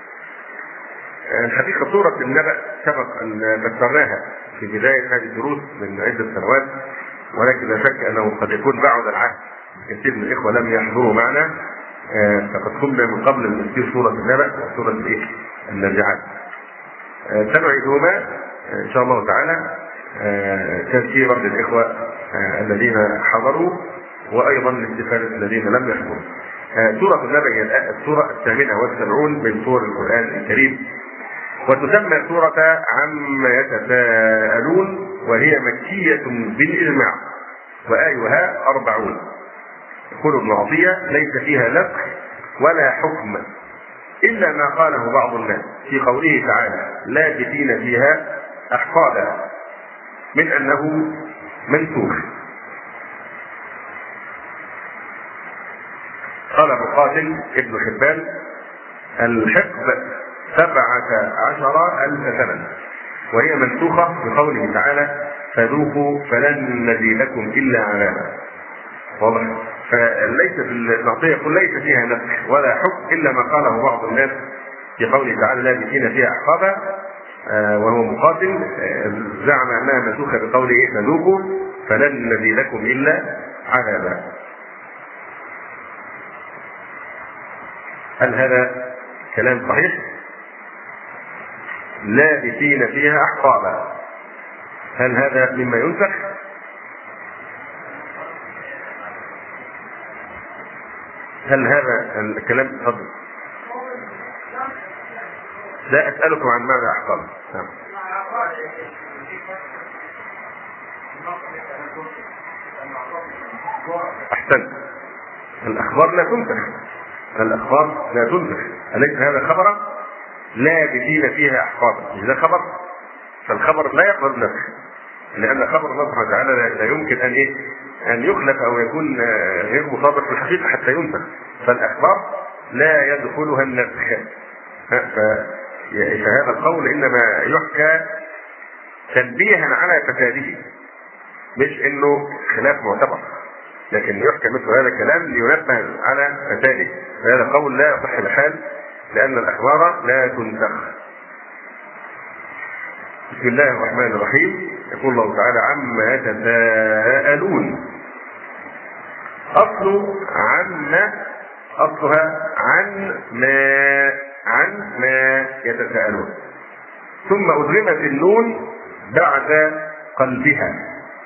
الحقيقة سورة النبأ سبق أن فسرناها في بداية هذه الدروس من عدة سنوات، ولكن لا شك أنه قد يكون بعد العهد، كثير من الإخوة لم يحضروا معنا، فقد كنا من قبل أن نسير سورة النبأ وسورة الإيه؟ النازعات. سنعيدهما إن شاء الله تعالى تذكيرا للإخوة الذين حضروا وأيضا لاستفادة الذين لم يحضروا. سورة النبأ هي السورة الثامنة والسبعون من سور القرآن الكريم، وتسمى سورة عما يتساءلون، وهي مكية بالإجماع، وآيها أربعون. يقول ابن عطية ليس فيها نسخ ولا حكم إلا ما قاله بعض الناس في قوله تعالى لابثين فيها أحقابا، من أنه منسوخ. قال مقاتل ابن حبان الحقب سبعة عشر ألف سنة، وهي منسوخة بقوله تعالى فذوقوا فلن نزيدكم إلا عذابا. واضح؟ فليس في المعطية يقول ليس فيها نسخ ولا حكم إلا ما قاله بعض الناس في قوله تعالى لابثين فيها أحقابا، آه وهو مقاتل آه زعم أنها منسوخة بقوله فذوقوا فلن نزيدكم إلا عذابا. هل هذا كلام صحيح؟ لابثين فيها أحقابا، هل هذا مما ينسخ؟ هل هذا الكلام تفضل لا أسألكم عن معنى أحقاب. نعم. أحسنت. الأخبار لا تنسخ، الأخبار لا تنسخ، أليس هذا خبرا لا بدين فيها أحقابا؟ إذا خبر فالخبر لا يقبل نسخ، لأن خبر الله سبحانه وتعالى لا يمكن أن إيه أن يخلف أو يكون غير مطابق في الحقيقة حتى ينسخ، فالأخبار لا يدخلها النسخ. فهذا القول إنما يحكى تنبيها على فساده، مش إنه خلاف معتبر، لكن يحكى مثل هذا الكلام لينبه على فساده. فهذا قول لا يصح بحال، لأن الأخبار لا تنسخ. بسم الله الرحمن الرحيم. يقول الله تعالى: عما يتساءلون. أصل عما أصلها عن ما عن ما يتساءلون، ثم أدغمت النون بعد قلبها.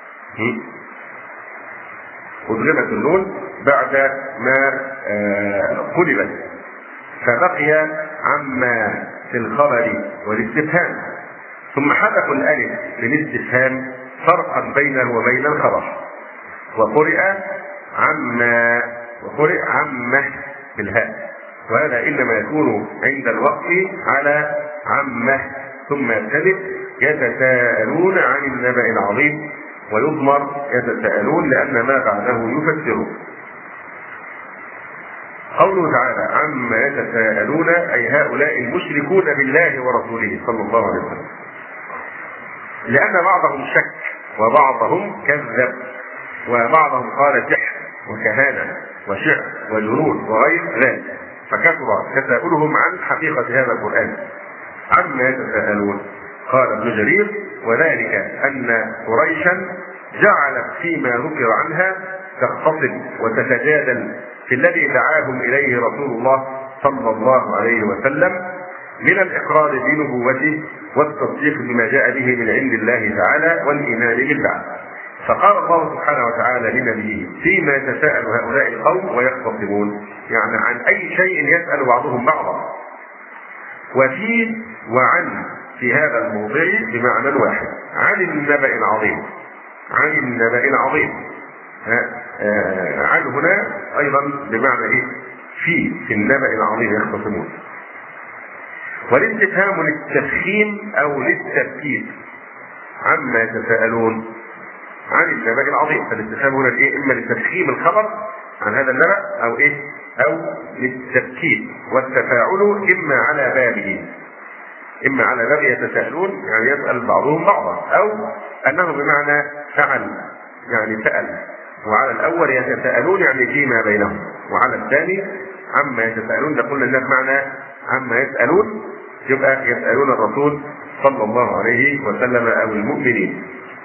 أدغمت النون بعد ما قلبت، فبقي عما في الخبر والاستفهام، ثم حذفوا الألف للاستفهام فرقا بينه وبين الخبر، وقرئ عما وقرئ عمه بالهاء، وهذا إنما يكون عند الوقف على عمه، ثم يبتدئ يتساءلون عن النبأ العظيم، ويضمر يتساءلون لأن ما بعده يفسره. قوله تعالى: عما يتساءلون، أي هؤلاء المشركون بالله ورسوله صلى الله عليه وسلم، لأن بعضهم شك وبعضهم كذب، وبعضهم قال سحر وكهانة وشعر وجنون وغير ذلك، فكثر تساؤلهم عن حقيقة هذا القرآن. عما يتساءلون، قال ابن جرير: وذلك أن قريشا جعلت فيما ذكر عنها تختصم وتتجادل في الذي دعاهم إليه رسول الله صلى الله عليه وسلم من الإقرار بنبوته والتصديق بما جاء به من عند الله تعالى والإيمان بالبعث. فقال الله سبحانه وتعالى لنبيه: فيما يتساءل هؤلاء القوم ويختصمون، يعني عن أي شيء يسأل بعضهم بعضا. وفي وعن في هذا الموضع بمعنى واحد، عن النبأ العظيم، عن النبأ العظيم. عن هنا أيضا بمعنى إيه؟ في في النبأ العظيم يختصمون. والاستفهام للتفخيم أو للتبكيت. عما يتساءلون عن النبأ العظيم، فالاستفهام هنا إيه؟ إما لتفخيم الخبر عن هذا النبأ أو إيه؟ أو للتبكيت، والتفاعل إما على بابه، إما على باب يتساءلون يعني يسأل بعضهم بعضا، أو أنه بمعنى فعل يعني سأل. وعلى الأول يتساءلون يعني فيما بينهم، وعلى الثاني عما يتساءلون ده قلنا إنه بمعنى عما يسألون، يبقى يسألون الرسول صلى الله عليه وسلم أو المؤمنين.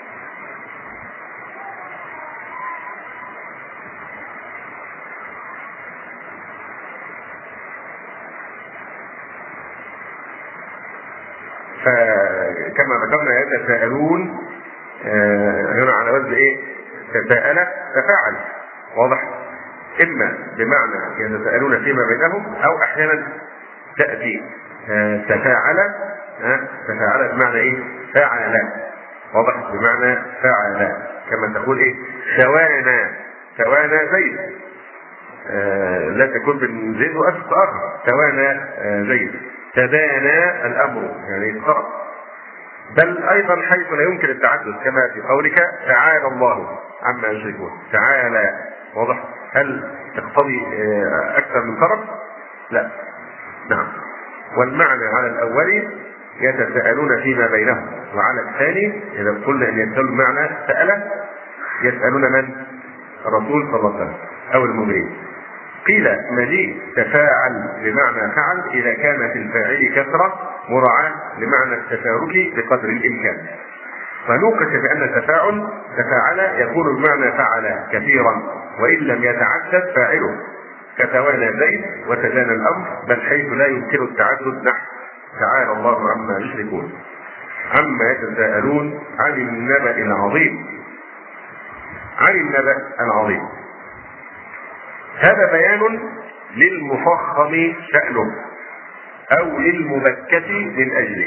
فكما ذكرنا يتساءلون هنا على وزن ايه؟ تساءل تفاعل، واضح؟ اما بمعنى يتساءلون فيما بينهم، او احيانا تاتي تفاعل تفاعل بمعنى ايه؟ فاعل، واضح؟ بمعنى فاعل، كما تقول ايه؟ شوانا شوانا زيد، لا تكون من زيد واسف اخر، شوانا زيد، تبانى الامر يعني اقترب. بل ايضا حيث لا يمكن التعدد، كما في قولك تعالى الله عما يشركون، تعالى، واضح؟ هل تقتضي اكثر من طرف؟ لا. نعم. والمعنى على الاول يتساءلون فيما بينهم، وعلى الثاني اذا قلنا ان يسالون معنى سأل يسالون من؟ الرسول صلى الله عليه وسلم او المؤمنين. قيل مجيء تفاعل بمعنى فعل إذا كان في الفاعل كثرة مراعاة لمعنى التشارك بقدر الإمكان. فنوقش بأن التفاعل تفاعل يكون بمعنى فعل كثيرا وإن لم يتعدد فاعله، كتوانى زيد وتجانى الأمر، بل حيث لا يمكن التعدد نحو تعالى الله عما يشركون. عما يتساءلون عن النبأ العظيم. عن النبأ العظيم هذا بيان للمفخم شأنه، أو للمبكة من أجله.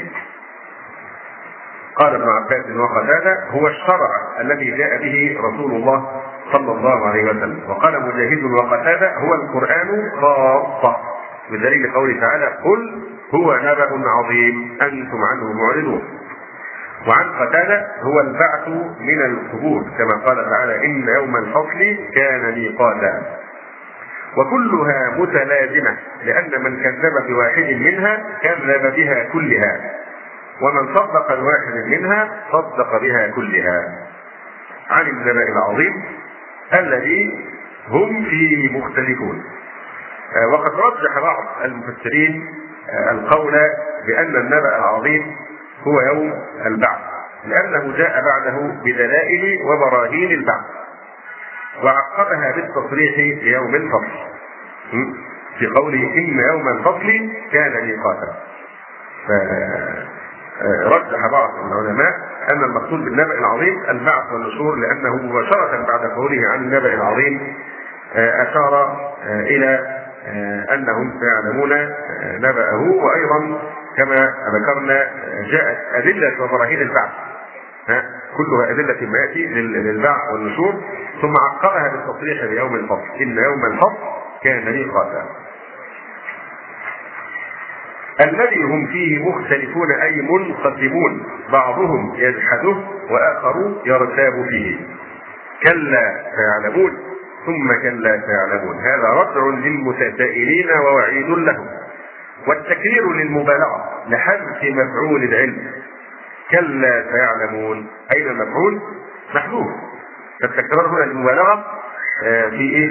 قال ابن عباس وقتادة: هو الشرع الذي جاء به رسول الله صلى الله عليه وسلم. وقال مجاهد وقتادة: هو القرآن خاصة، بدليل قوله تعالى: قل هو نبأ عظيم أنتم عنه معرضون. وعن قتادة: هو البعث من القبور، كما قال تعالى: إن يوم الفصل كان ميقاتا. وكلها متلازمة، لأن من كذب بواحد منها كذب بها كلها، ومن صدق بواحد منها صدق بها كلها. عن النبأ العظيم الذي هم فيه مختلفون. وقد رجح بعض المفسرين القول بأن النبأ العظيم هو يوم البعث، لأنه جاء بعده بدلائل وبراهين البعث، وعقبها بالتصريح بيوم الفصل في قوله: إن يوم الفصل كان ميقاتا. فرجح بعض العلماء أن المقصود بالنبأ العظيم البعث والنشور، لأنه مباشرة بعد قوله عن النبأ العظيم أشار إلى أنهم سيعلمون نبأه. وأيضا كما ذكرنا جاءت أدلة وبراهين البعث كلها أدلة ما يأتي للبعث والنشور، ثم عقبها بالتصريح بيوم الفصل: إن يوم الفصل كان ميقاتا. الذي هم فيه مختلفون أي منقسمون، بعضهم يجحده وآخر يرتاب فيه. كلا سيعلمون ثم كلا سيعلمون، هذا ردع للمتسائلين ووعيد لهم. والتكرير للمبالغة لحذف مفعول العلم. كلا سيعلمون، أين المفعول؟ محذوف. فالتكرار هنا للمبالغة في إيه؟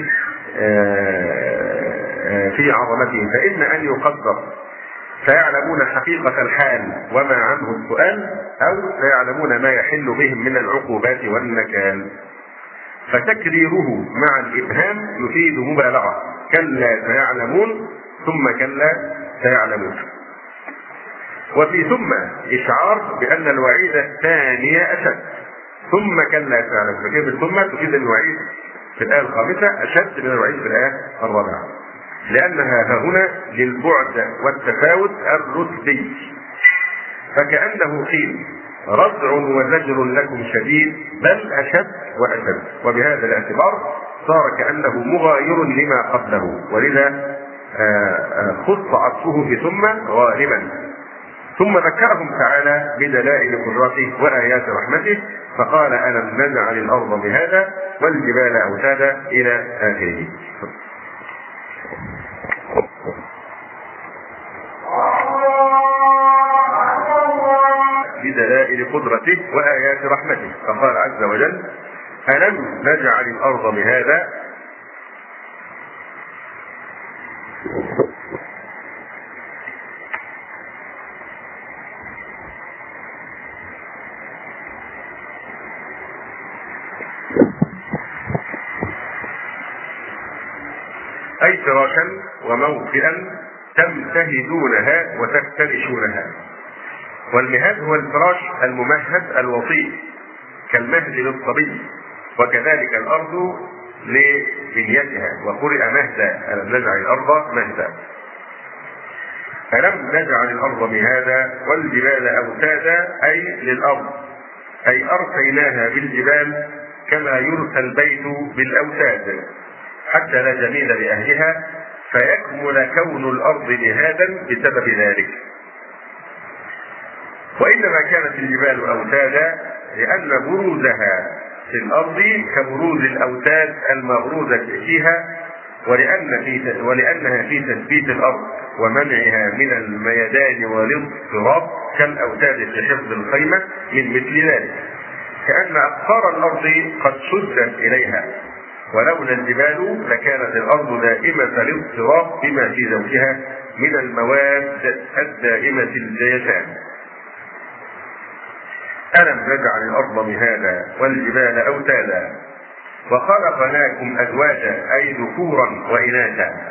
في عظمته. فإن أن يقدر سيعلمون حقيقة الحال وما عنه السؤال، أو سيعلمون ما يحل بهم من العقوبات والنكال. فتكريره مع الإبهام يفيد مبالغة. كلا سيعلمون ثم كلا سيعلمون. وفي ثم إشعار بأن الوعيد الثانية أشد. ثم كلا سيعلمون، فكلمة ثم تفيد الوعيد في الآية الخامسة أشد من الوعيد في الآية الرابعة، لأنها هنا للبعد والتفاوت الرتبي. فكأنه قيل: ردع وزجر لكم شديد، بل أشد وأشد. وبهذا الاعتبار صار كأنه مغاير لما قبله، ولذا خص عطفه بثم غالبا. ثم ذكرهم تعالى بدلائل قدرته وآيات رحمته، فقال: ألم نجعل الأرض بهذا والجبال أوتادا إلى آخره. بدلائل قدرته وآيات رحمته، فقال عز وجل: ألم نجعل الأرض بهذا. أي فراشا وموطئا تمتهدونها وتفترشونها. والمهاد هو الفراش الممهد الوطيء كالمهد للصبي، وكذلك الأرض لبنيتها، وقرئ مهدا. ألم نجعل الأرض مهدا. ألم نجعل الأرض مهادا والجبال أوتادا، أي للأرض، أي أرسيناها بالجبال كما يرسى البيت بالأوتاد حتى لا جميل لأهلها، فيكمل كون الأرض مهادا بسبب ذلك. وإنما كانت الجبال أوتادا لأن بروزها في الأرض كبروز الأوتاد المغروزة فيها، ولأن في ولأنها في تثبيت الأرض ومنعها من الميدان والاضطراب كالأوتاد في حفظ الخيمة من مثل ذلك، كأن أقطار الأرض قد شدت إليها، ولولا الجبال لكانت الأرض دائمة الاضطراب بما في زوجها من المواد الدائمة الجيشان. ألم نجعل الأرض مهادا والجبال أوتادا وخلقناكم أزواجا، أي ذكورا وإناثا،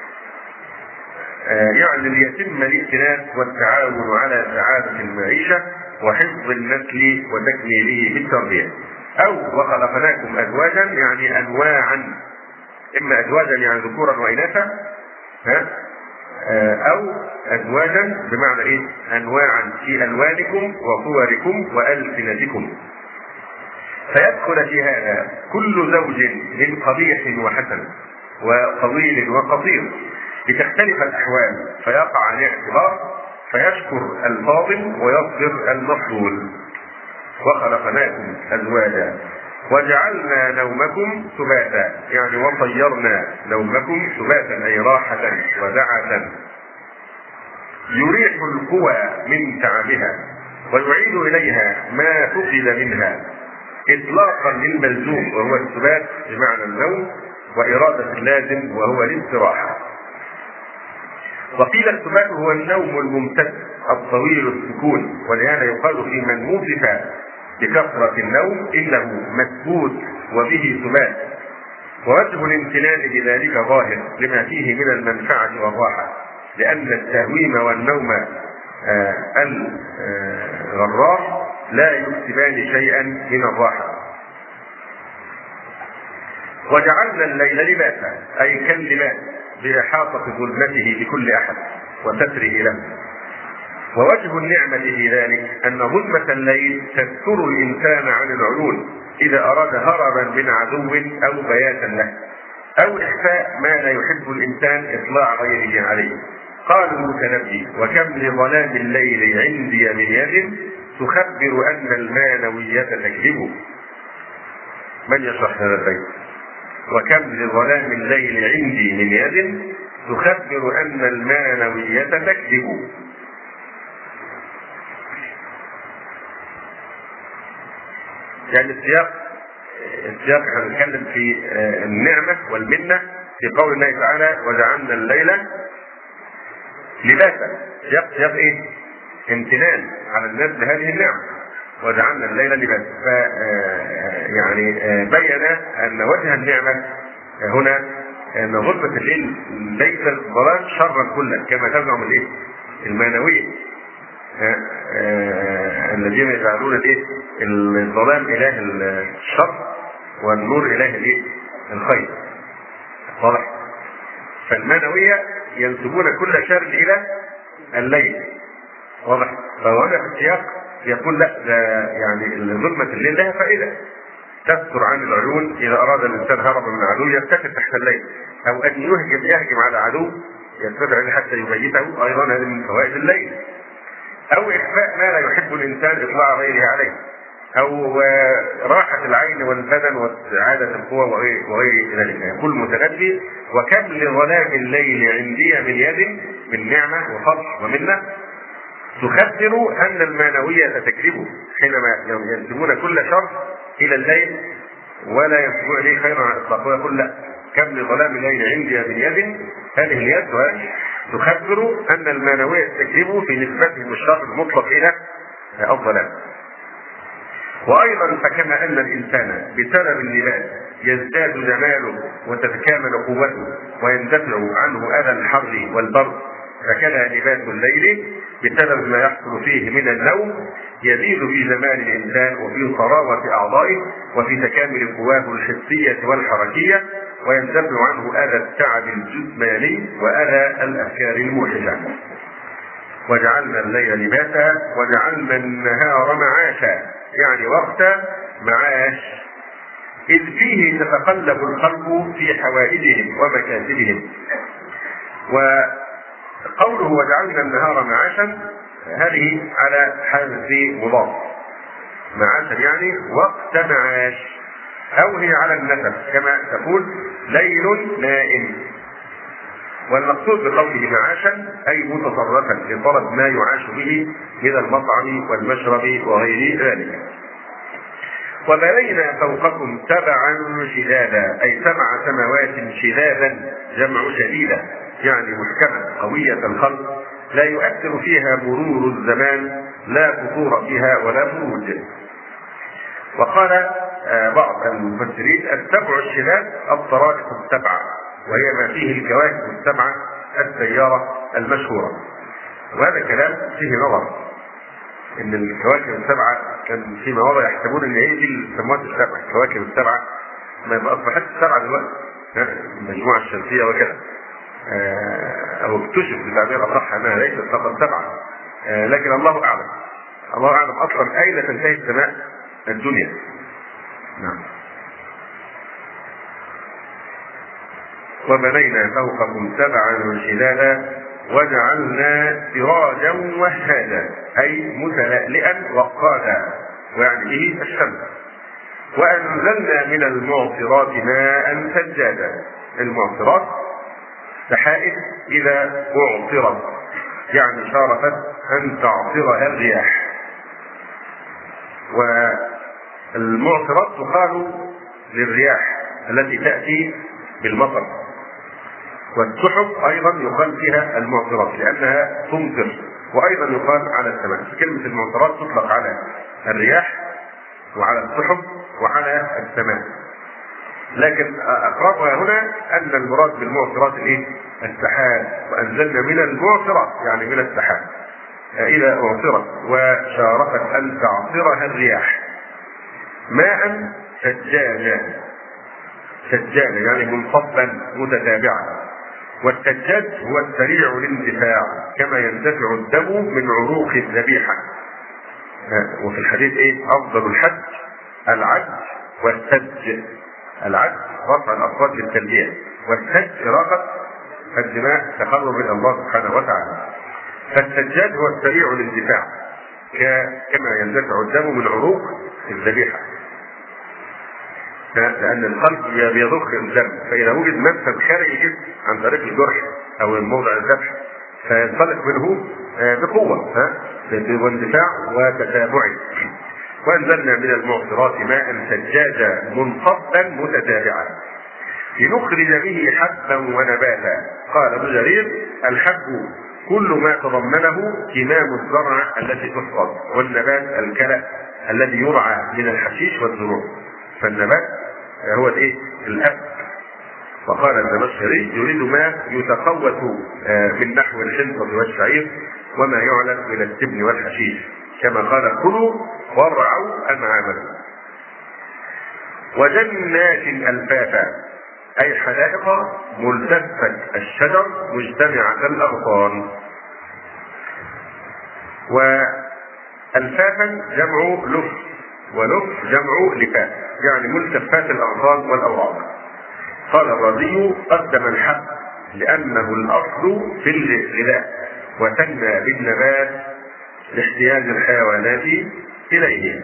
آه يعني ليتم الائتلاف والتعاون على سعادة المعيشة وحفظ النسل وتكميله بالتربية. أو وخلقناكم أزواجا يعني أنواعا، إما أزواجا يعني ذكورا وإناثا، ها أو أزواجا بمعنى إيه؟ أنواعا في ألوانكم وصوركم وألسنتكم. فيدخل في هذا كل زوج من قبيح وحسن وطويل وقصير لتختلف الأحوال فيقع الاعتبار، فيشكر الفاضل ويصبر المفضول. وخلقناكم أزواجا وجعلنا نومكم سباتا، يعني وطيرنا نومكم سباتا أي راحة ودعة، يريح القوى من تعبها ويعيد إليها ما فقد منها، إطلاقا للملزوم وهو السبات بمعنى النوم، وإرادة اللازم وهو الاستراحة. وقيل السبات هو النوم الممتد الطويل السكون، ولهذا يقال في من وصف بكثرة النوم إنه مثبوت وبه سبات. ووجه الامتنان بذلك ظاهر لما فيه من المنفعة والراحة، لأن التهويم والنوم آه الغراء لا يكسبان شيئا من الراحة. وجعلنا الليل لباسا أي كاللباس بإحاطة ظلمته بكل أحد وستره له. ووجه النعمة في ذلك أن ظلمة الليل تستر الإنسان عن العيون إذا أراد هربا من عدو أو بياتا له، أو إخفاء ما لا يحب الإنسان إطلاع غيره عليه. قال المتنبي: وكم لظلام الليل عندي من يد تخبر أن المانوية تكذب. من يشرح هذا البيت؟ وكم لظلام الليل عندي من يد تخبر أن المانوية تكذب. يعني السياق السياق هنتكلم في النعمة والمنة في قول الله تعالى: وجعلنا الليل لباسا. سياق سياق ايه؟ امتنان على الناس بهذه النعمة، وجعلنا الليل لباسا. ف يعني بين ان وجه النعمة هنا ان ظلمة الليل ليس الظلام شرا كلا كما تزعم الايه؟ المانوية الذين يجعلون الايه؟ الظلام اله الشر والنور اله الايه؟ الخير. واضح؟ فالمانوية ينسبون كل شر الى الليل. واضح؟ فهنا في السياق يقول لا، ده يعني ظلمة الليل لها فائدة تستر عن العيون إذا أراد الإنسان هربا من عدو يرتكب تحت الليل، أو أن يهجم يهجم على عدو يستدعي حتى يبيته، أيضا هذه من فوائد الليل. أو إخفاء ما لا يحب الإنسان إطلاع غيره عليه، أو راحة العين والبدن واستعادة القوى وغير, وغير ذلك. يقول المتنبي: وكم لظلام الليل عندي من يد، من نعمة وفضل ومنة، تخبر أن المانوية تكذب، حينما ينسبون كل شر إلى الليل ولا ينسبون إليه خيرا على الإطلاق. ويقول لا، كم لظلام الليل عندي من يد، هذه اليد تخبر أن المانوية تكذب في نسبتهم الشر المطلق إلى الظلام. وأيضا فكما أن الإنسان بسبب اللباس يزداد جماله وتتكامل قوته ويندفع عنه أذى الحر والبرد، فكذا لباس الليل بسبب ما يحصل فيه من النوم يزيد في جمال الإنسان وفي صراوة أعضائه وفي تكامل قواه الحسية والحركية، ويندفع عنه أذى التعب الجسماني وأذى الأفكار الموحشة. وجعلنا الليل لباسا وجعلنا النهار معاشا، يعني وقت معاش، إذ فيه تتقلب الخلق في حوائجهم ومكاسبهم. وقوله وجعلنا النهار معاشا هذه على حذف مضاف، معاشا يعني وقت معاش، أو هي على النسب كما تقول ليل نائم. والمقصود بقوله معاشا أي متصرفا لطلب ما يعاش به من المطعم والمشرب وغير ذلك. وبنينا فوقكم سبعا شدادا أي سبع سماوات شدادا، جمع شديدة يعني محكمة قوية الخلق لا يؤثر فيها مرور الزمان، لا قصور فيها ولا فروج. وقال بعض المفسرين: السبع الشداد الطرائق السبعة، وهي ما فيه الكواكب السبعة السيارة المشهورة. وهذا كلام فيه نظر، ان الكواكب السبعة كان في مواضع يحسبون ان هي دي السماوات السبعة، الكواكب السبعة ما اصبحت السبعة دلوقتي، المجموعة الشمسية وكذا، او اكتشف بتعبير اصح انها ليست فقط سبعه، لكن الله اعلم. الله اعلم اصلا اين تنتهي السماء الدنيا. نعم. وبنينا فوقكم سبعا شدادا وجعلنا سراجا وهاجا اي متلألئا وقادا، ويعني به الشمس. وانزلنا من المعصرات ماء ثجاجا. المعصرات سحائب اذا اعصرت يعني شارفت ان تعصرها الرياح. والمعصرات تقال للرياح التي تاتي بالمطر، والسحب ايضا يقال فيها المعصرات لانها تمطر، وايضا يقال على السماء. كلمه المعصرات تطلق على الرياح وعلى السحب وعلى السماء، لكن اقربها هنا ان المراد بالمعصرات الايه؟ السحاب. وانزلنا من المعصرات يعني من السحاب اذا اعصرت وشارفت ان تعصرها الرياح ماء ثجاجا. ثجاجا يعني منصبا متتابعا. والثجاج هو السريع الاندفاع كما يندفع الدم من عروق الذبيحه. وفي الحديث ايه؟ افضل الحج العج والثج. العج رفع الاصوات بالتلبيه، والثج اراقه الدماء تقرب الى الله سبحانه وتعالى. فالثجاج هو السريع الاندفاع كما يندفع الدم من عروق الذبيحه، لان القلب بيضخ الدم، فاذا وجد مدخل خارجي عن طريق الجرح او موضع الذبح فينطلق منه بقوه واندفاع وتتابع. وانزلنا من المعصرات ماء ثجاجا منصبا متتابعا لنخرج به حبا ونباتا. قال ابن جرير: الحب كل ما تضمنه كمام الزرع التي تحصد، والنبات الكلأ الذي يرعى من الحشيش والزروع. فالنبات هو الايه؟ الأب. وقال الزمخشري: يريد ما يتقوت من نحو الحنطة والشعير وما يعلن من التبن والحشيش، كما قال: كلوا وارعوا أنعامكم. وجنات ألفافا أي حدائق ملتفة الشجر مجتمعة الأغصان. وألفافا جمع لف، ولف جمع لفاف يعني ملتفات الأغصان والأوراق. قال الرازي: قدم الحب لأنه الأصل في الغذاء، وثنى بالنبات لاحتياج الحيوانات إليه.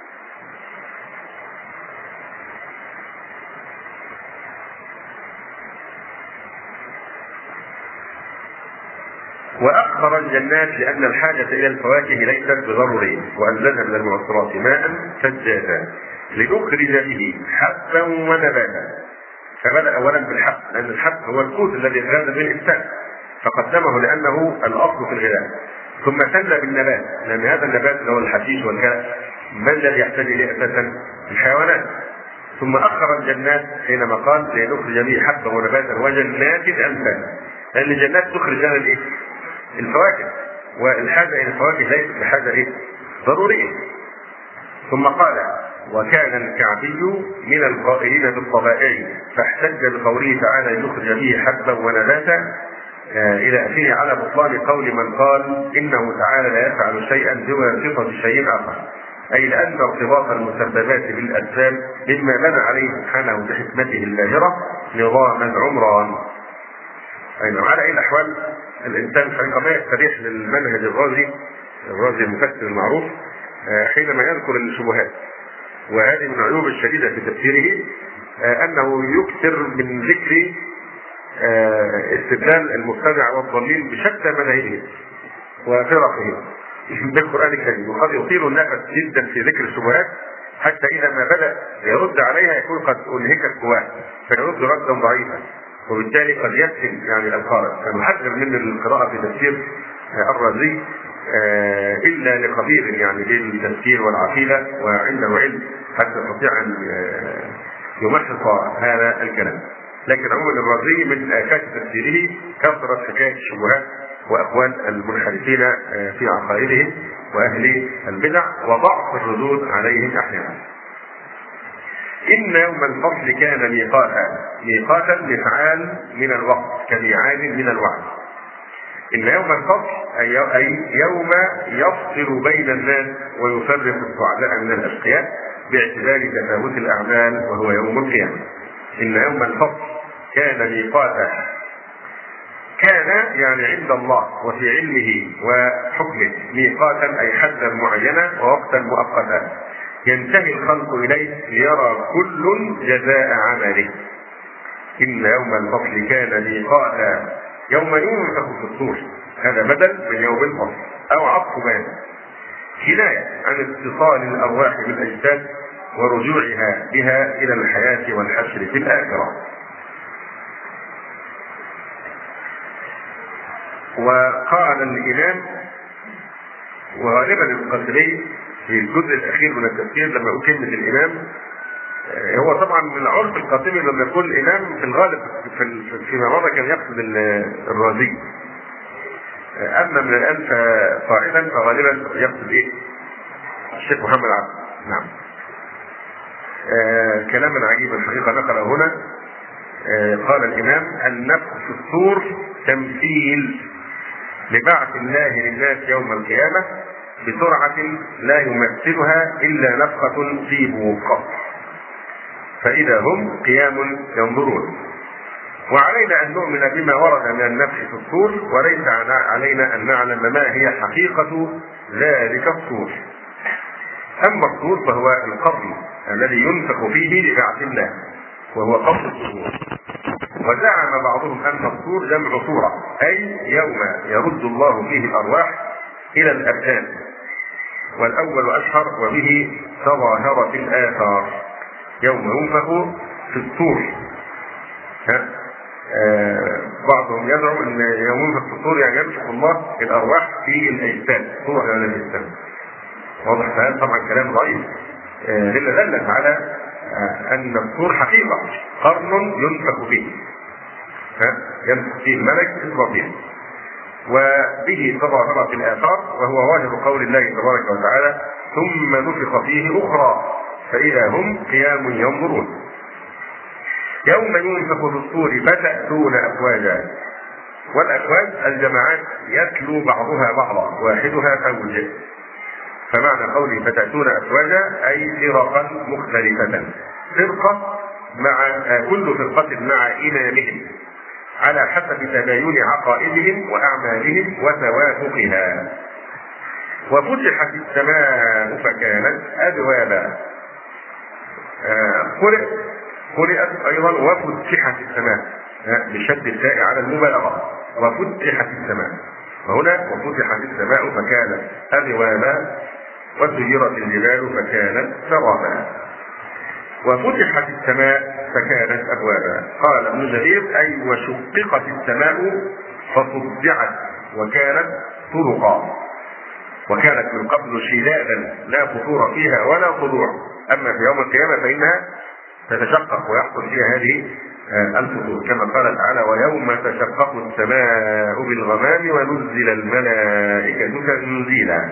وأخبر الجنات لأن الحاجة إلى الفواكه ليست بضرورية. وأنزلنا من المعصرات ماء ثجاجا لنخرج به حبا ونباتا. فبدأ أولا بالحب لأن الحب هو القوت الذي يتغذى به الإنسان، فقدمه لأنه الأصل في الغذاء. ثم ثنى بالنبات لأن هذا النبات هو الحشيش والكلأ، ما الذي يحتاج إليه أساسا؟ الحيوانات. ثم أخر الجنات حينما قال: لنخرج به حبا ونباتا وجنات ألفافا، لأن الجنات تخرج لنا الإيه؟ الفواكه، والحاجة إلى الفواكه ليست بحاجة إيه؟ ضرورية. ثم قال: وكان الكعبي من القائلين بالطبائع فاحتج بقوله تعالى: يخرج به حبا ونباتا آه إلى آخره على بطلان قول من قال إنه تعالى لا يفعل شيئا دون صفة شيء آخر، أي لأن ارتباط المسببات بالأسباب مما بنى عليه سبحانه بحكمته الباهرة نظاما عمران. أي على أي الأحوال الإنسان حقيقة ما يستريح للمنهج الرازي الرازي المفسر المعروف حينما يذكر الشبهات. وهذه من العيوب الشديدة في تفسيره أنه يكثر من ذكر استدلال المبتدع والضالين بشتى مذاهبهم وفرقهم بالقرآن الكريم، وقد يطيل النفس جدا في ذكر الشبهات حتى إذا ما بدأ يرد عليها يكون قد أنهكت قواه فيرد ردا ضعيفا، وبالتالي قد يفتن يعني القارئ. فنحذر من القراءة في تفسير الرازي إلا لخبير يعني بالتفسير والعقيدة وعنده علم حتى يستطيع أن يمحص هذا الكلام. لكن عموما الرازي من آفات تفسيره كثرت حكاية الشبهات وأقوال المنحرفين في عقائدهم وأهل البدع وضعف الردود عليهم أحيانا. إن يوم الفصل كان ميقاتا، ميقاتا مفعال من الوقت كميعاد من الوعد. إن يوم الفصل أي يوم يفصل بين الناس ويفرق السعداء من الأشقياء باعتبار تفاوت الأعمال وهو يوم القيامة. إن يوم الفصل كان ميقاتا، كان يعني عند الله وفي علمه وحكمه ميقاتا أي حدا معينا ووقتا مؤقتا ينتهي الخلق إليه ليرى كل جزاء عمله. إن يوم الفصل كان ميقاتا يوم ينفخ في الصور، هذا بدل من يوم الفصل أو عطف بان، كناية عن اتصال الأرواح بالأجساد ورجوعها بها إلى الحياة والحشر في الآخرة. وقال الإمام، وغالبا القاسمي في الجزء الأخير من التفسير لما يقول كلمة الإمام، هو طبعا من عرف القاسمي لما يقول الإمام في الغالب فيما مضى كان يقصد الرازي، أما من الآن فصاعدا فغالبا يقصد إيه؟ الشيخ محمد عبد. نعم. آه كلاما عجيبا الحقيقة نقله هنا. آه قال الإمام: النفخ في الصور تمثيل لبعث الله للناس يوم القيامة بسرعة لا يمثلها إلا نفخة في بوق، فإذا هم قيام ينظرون. وعلينا أن نؤمن بما ورد من النفخ في الصور، وليس علينا أن نعلم ما هي حقيقة ذلك الصور. أما الصور فهو القبر الذي ينفخ فيه لبعث الله، وهو قبر الصور. وزعم بعضهم أن الصور جمع صورة، أي يوم يرد الله فيه الأرواح إلى الأبدان، والأول أشهر وبه تظاهرت الآثار، يوم ينفخ في الصور. آه بعضهم يدعو أن يوم ينفخ في الصور يعني ينفخ الله الأرواح في الأجساد، صورة من الأجساد. واضح؟ هذا طبعا كلام ضعيف، آه دلت على آه أن الصور حقيقة قرن ينفخ فيه، ينفخ فيه الملك إسرافيل، وبه تظاهرت الآثار، وهو ظاهر قول الله تبارك وتعالى: ثم نفخ فيه أخرى فإذا هم قيام ينظرون. يوم ينفخ في الصور فتأتون أفواجا، والأفواج الجماعات يتلو بعضها بعضا واحدها فوج، فمعنى قوله فتأتون أفواجا أي فرقا مختلفة، فرقة مع كل فرقة مع إمامهم على حسب تباين عقائدهم وأعمالهم وتوافقها. وفتحت السماء فكانت أبوابا، قرئ قرئت أيضا وفتحت السماء بشد التاء على المبالغة، وفتحت السماء، وهنا وفتحت السماء فكانت أبوابا وسيرت الجبال فكانت سرابا. وفتحت السماء فكانت أبوابا، قال ابن جرير: أي وشققت السماء فصدعت وكانت طرقا، وكانت من قبل شدادا لا فطور فيها ولا خضوع، أما في يوم القيامة فإنها تتشقق ويحصل فيها هذه الفطور، كما قال تعالى: ويوم تشقق السماء بالغمام ونزل الملائكة تنزيلا.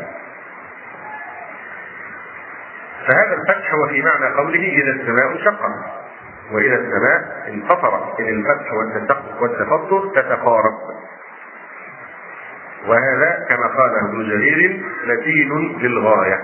فهذا الفتح هو في معنى قوله: إذا السماء انشقت، وإذا السماء انفطرت، إن الفتح والتشقق والتفطر تتقارب. وهذا كما قال ابن جرير متين للغاية.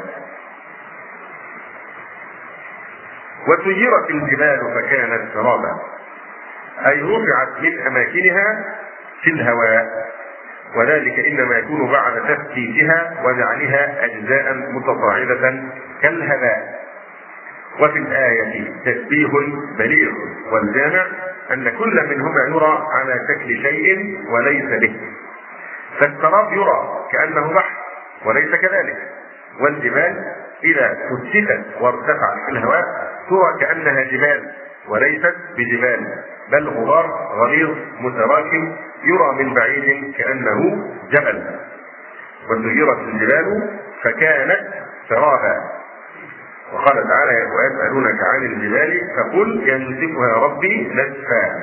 وسيرت الجبال فكانت سرابا، أي رفعت من أماكنها في الهواء، وذلك إنما يكون بعد تفتيتها وجعلها أجزاء متصاعدة كالهباء. وفي الآية تشبيه بليغ، والجامع أن كل منهما يرى على شكل شيء وليس به، فالسراب يرى كأنه بحر وليس كذلك، والجبال إذا فتتت وارتفعت في الهواء ترى كأنها جبال وليست بجبال، بل غبار غليظ متراكم يرى من بعيد كأنه جبل. وسيرت الجبال فكانت سرابا. وقال تعالى: ويسألونك عن الجبال فقل ينسفها ربي نسفا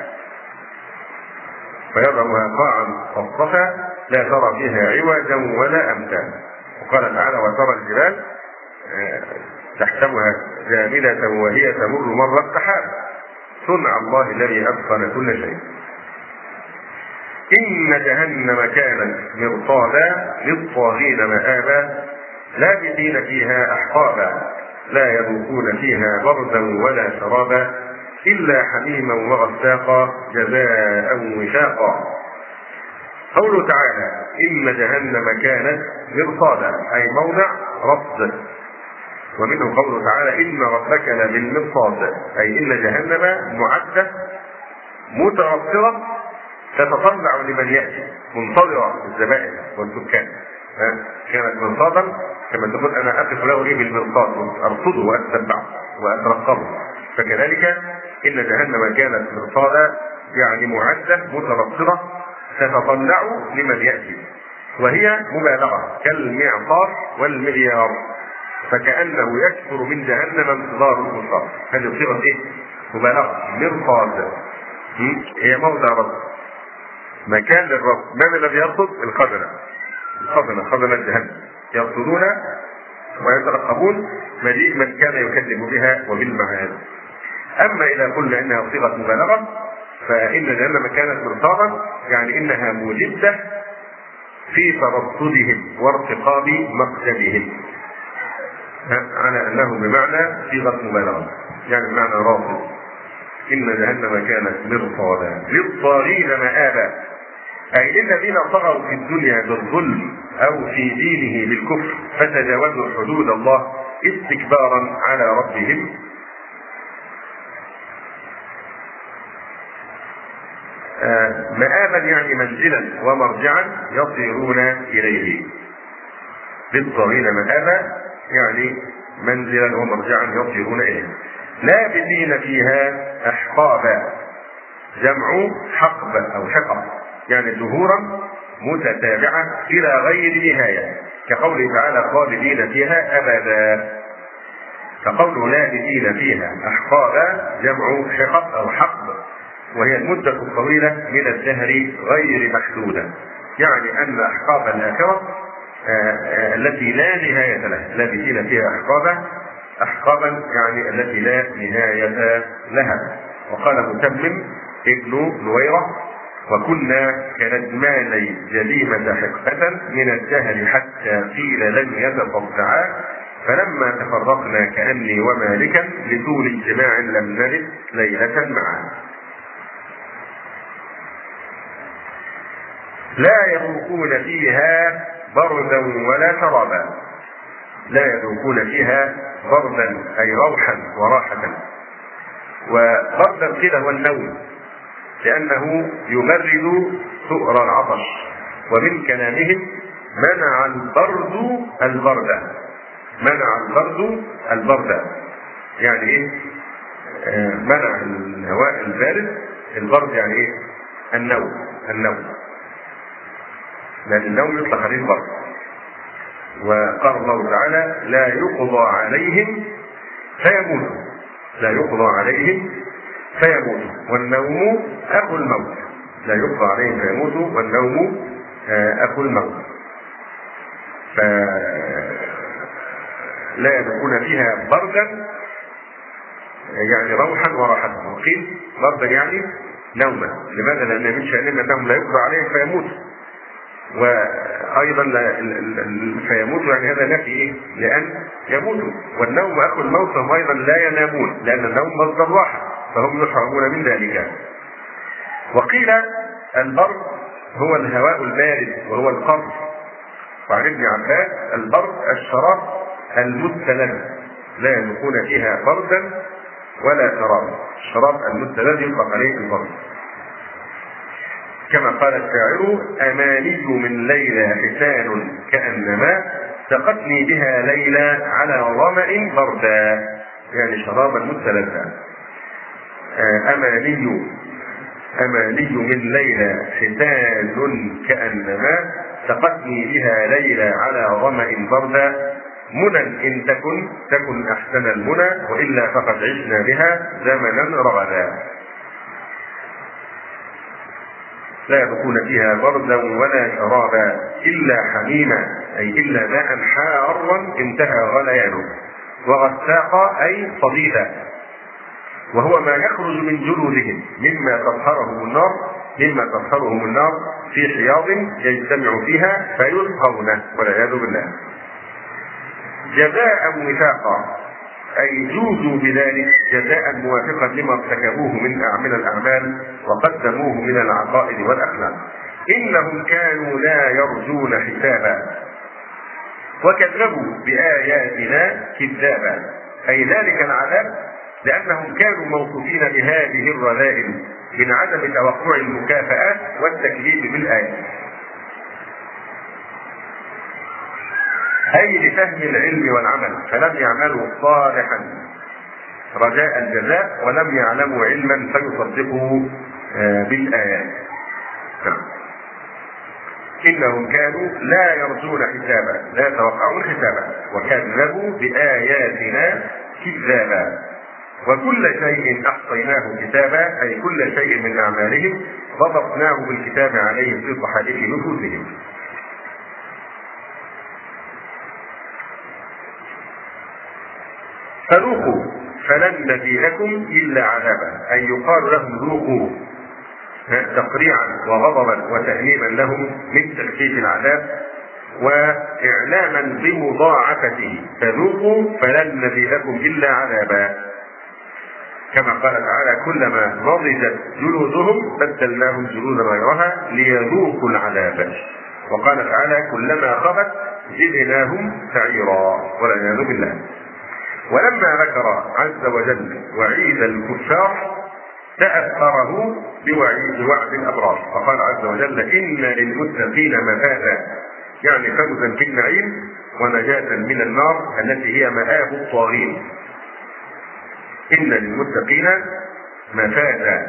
فيضربها قاعا صفصفا لا ترى فيها عوجا ولا أمتا. وقال تعالى: وترى الجبال تحسبها جامدة وهي تمر مر السحاب صنع الله الذي أتقن كل شيء. إن جهنم كانت مرصادا للطاغين مآبا لابثين فيها أحقابا لا يذوقون فيها بردا ولا شرابا إلا حميما وغساقا جزاء وفاقا. قوله تعالى إن جهنم كانت مرصادا أي موضع رصد، ومنه قوله تعالى إن ربك لبالمرصاد أي إن جهنم معدة مترصرة تتطلع لمن يأتي منتظرة الزبائن والسكان. كانت مرصادا كما تقول أنا أقف له إيه بالمرصاد أرصده وأتبعه وأترقبه، فكذلك إن جهنم كانت مرصادا يعني معدة مترصرة تتطلع لمن يأتي، وهي مبالغة كالمعصار والمعيار، فكأنه يكثر من جهنم انتظار المرصاد. هذه صيغة إيه؟ مبالغة. مرصاد هي موضع رصد، مكان للرصد. من الذي يرصد؟ الخزنة الخزنة خزنة جهنم يرصدون ويترقبون مجيء من كان يكذب بها وبالمعاد. أما إذا قلنا إنها صيغة مبالغة فإن جهنم كانت مرصادا يعني إنها مجدة في ترصدهم وارتقاب مقصدهم، على أنه بمعنى صيغة مبالغة يعني بمعنى راصد. إن جهنم كانت مرصادا للطاغين مآبا أي للذين طغوا في الدنيا بالظلم أو في دينه بالكفر فتجاوزوا حدود الله استكبارا على ربهم. آه مآبا يعني منزلا ومرجعا يصيرون إليه. للطاغين مآبا يعني منزلا ومرجعا يصيرون إليه. لابثين فيها أحقابا جمع حقب أو حقب يعني ظهورا متتابعة إلى غير نهاية، كقوله تعالى خالدين فيها أبدا. فقوله لابثين فيها أحقابا جمع حقب أو حقب، وهي المدة الطويلة من الدهر غير محدودة، يعني أن أحقاب الآخرة التي لا نهاية لها. لابثين فيها أحقابا أحقابا يعني التي لا نهاية لها. وقال متمم ابن نويرة وكنا كندماني جليمة حقبة من الدهر حتى قيل لن يتفضعا فلما تفرقنا كأني ومالكا لطول اجتماع لم نرد ليلة معا. لا يذوقون فيها بردا ولا شرابا. لا يذوقون فيها بردا أي روحا وراحة، وبردا كده هو النوم لأنه يبرد سؤر العطش، ومن كلامهم منع البرد البرد. منع البرد البرد يعني إيه؟ آه منع الهواء البارد. البرد يعني إيه؟ النوم. النوم لأن النوم يطلق عليه البرد. وقال الله تعالى لا يقضى عليهم فيموتوا. لا يقضى عليهم فيموتوا والنوم أخو الموت. لا يقضى عليهم فيموتوا والنوم أخو الموت. فلا يذوقون فيها بردا يعني روحا وراحة، وقيل بردا يعني نوما. لماذا؟ لأن من شأنهم أنهم لا يقضى عليهم فيموتوا، وايضا فيموتوا يعني هذا نفي ايه؟ لان يموتوا. والنوم اخو الموت فهم ايضا لا ينامون لان النوم مصدر راحه فهم يحرمون من ذلك. وقيل البرد هو الهواء البارد وهو القر. وعن ابن عباس البرد الشراب المستلذ لا يذوقون فيها بردا ولا شرابا. الشراب المستلذ يطلق عليه البرد. كما قال الشاعر أماني من ليلى حسان كأنما سقتني بها ليلى على ظمأ بردا يعني شرابا مستلذا. أماني أماني من ليلى حسان كأنما سقتني بها ليلى على ظمأ بردا منى إن تكن تكن أحسن المنى وإلا فقد عشنا بها زمنا رغدا. لا يذوقون فيها بردا ولا شرابا إلا حميما أي إلا ماء حارا انتهى غليانه. وغساقا أي صديدا، وهو ما يخرج من جلودهم مما تطهرهم النار مما تطهرهم النار في حياض يجتمع فيها فيلقون والعياذ بالله. جزاء وفاقا أي جوزوا بذلك جزاء موافقا لما ارتكبوه من من الأعمال وقدموه من العقائد والأخلاق. إنهم كانوا لا يرجون حسابا وكذبوا بآياتنا كذابا، أي ذلك العذاب لأنهم كانوا موصوفين بهذه الرذائل من عدم توقع المكافآت والتكذيب بالآيات، أي لفهم العلم والعمل، فلم يعملوا صالحا رجاء الجزاء ولم يعلموا علما فيصدقوا بالآيات. إنهم كانوا لا يرجون حسابا، لا يتوقعون حسابا، وكذبوا بآياتنا كذابا. وكل شيء أحصيناه كتابا، أي كل شيء من أعمالهم ضبطناه بالكتاب عليهم في صحائف نفوسهم. فذوقوا فلن نزيدكم إلا عذابا، أي يقال لهم ذوقوا تقريعا وغضبا وتأنيبا لهم من تخفيف العذاب وإعلاما بمضاعفته. فذوقوا فلن نزيدكم إلا عذابا، كما قال تعالى كلما نضجت جلودهم بدلناهم جلودا غيرها ليذوقوا العذاب. وقال تعالى كلما خبت زدناهم سعيرا والعياذ بالله. ولما ذكر عز وجل وعيد الكفار تأثره بوعيد وعد الأبرار، فقال عز وجل إن للمتقين مفازا، يعني فوزا في النعيم ونجاة من النار التي هي مآب الطاغين. إن للمتقين مفازا،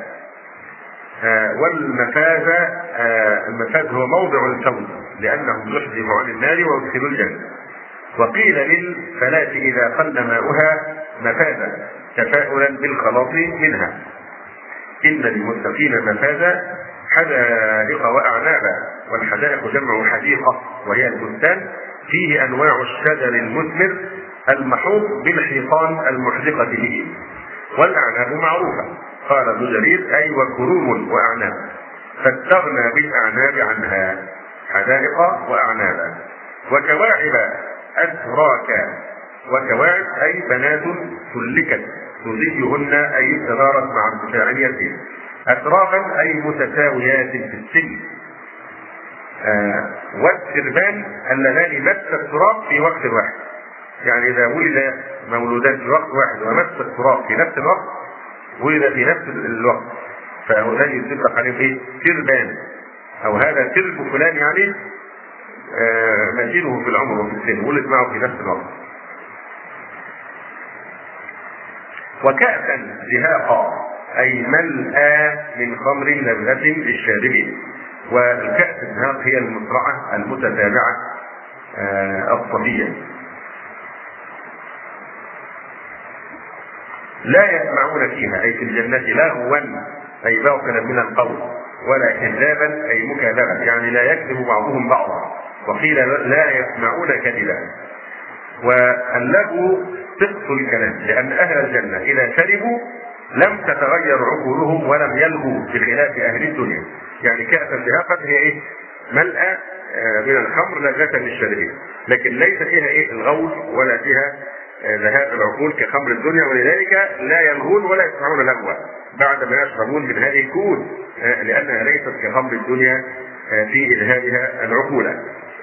آه والمفاز آه المفاز هو موضع الفوز لأنه يحجب عن النار ويدخل الجنة. وقيل للفلاة إذا قل ماؤها مفازا تفاؤلا بالخلاص منها. إن للمتقين مفازا حدائق وأعنابا، والحدائق جمع حديقة وهي البستان فيه أنواع الشجر المثمر المحوط بالحيطان المحدقة به، والأعناب معروفة. قال ابن جرير أي وكروم وأعناب، فاستغنى بالأعناب عنها حدائق وأعنابا. وكواعب أتراكا، وكواعب أي بنات سلكت تزيهن أي استدارت مع ارتفاع اليتيم. أترافا أي متساويات في السن. آه والسربان اللذان مس التراب في وقت واحد، يعني إذا ولد مولودان في وقت واحد ومس التراب في نفس الوقت ولد في نفس الوقت فهؤلاء يطلق عليهم إيه؟ سربان، أو هذا سرب فلان يعني آه مزيده في العمر وفي السن، ولد معه في نفس الوقت. وكأسا دهاقا أي ملأى من خمر لذة للشاربين. والكأس الدهاق هي المسرعة المتتابعة آه الصبية. لا يسمعون فيها أي في الجنة لغوا أي باطلا من القول، ولا كذابا أي مكاذبا، يعني لا يكذب بعضهم بعضا. وقيل لا يسمعون كذبا. واللغو صدق الكلام، لأن أهل الجنة إذا شربوا لم تتغير عقولهم ولم يلغوا بخلاف أهل الدنيا. يعني كأسا دهاقا هي إيه؟ ملأى من الخمر لذة للشاربين، لكن ليس فيها إيه؟ الغول ولا فيها ذهاب العقول كخمر الدنيا، ولذلك لا يلغون ولا يسمعون لغوا بعد ما يشربون من هذه الكؤوس، لأنها ليست كخمر الدنيا في إذهابها العقول.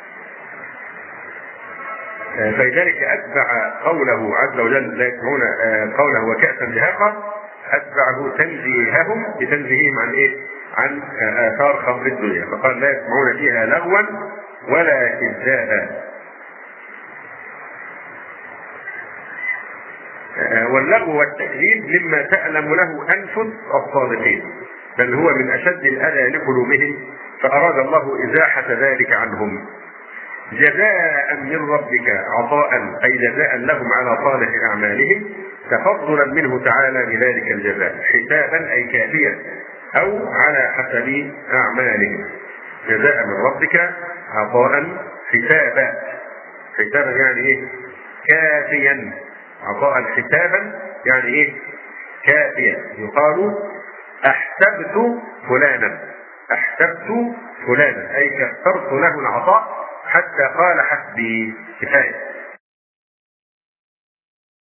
فلذلك أتبع قوله عز وجل لا يسمعون قوله وكأسا دهاقا، أتبعه تنزيههم بتنزيههم عن إيه؟ عن آثار خمر الدنيا، فقال لا يسمعون فيها لغوا ولا كذابا. واللغو والتكذيب مما تألم له أنفس الصادقين، بل هو من أشد الأذى لقلوبهم، فأراد الله إزاحة ذلك عنهم. جزاء من ربك عطاء أي جزاء لهم على صالح أعمالهم، تفضلا منه تعالى بذلك الجزاء، حسابا أي كافيا أو على حسب أعمالهم. جزاء من ربك عطاء حسابا، حسابا يعني إيه؟ كافيا عطاء حسابا يعني ايه؟ كافيا. يقال احسبت فلانا، احسبت فلانا اي كثرت له العطاء حتى قال حسبي، كفايه.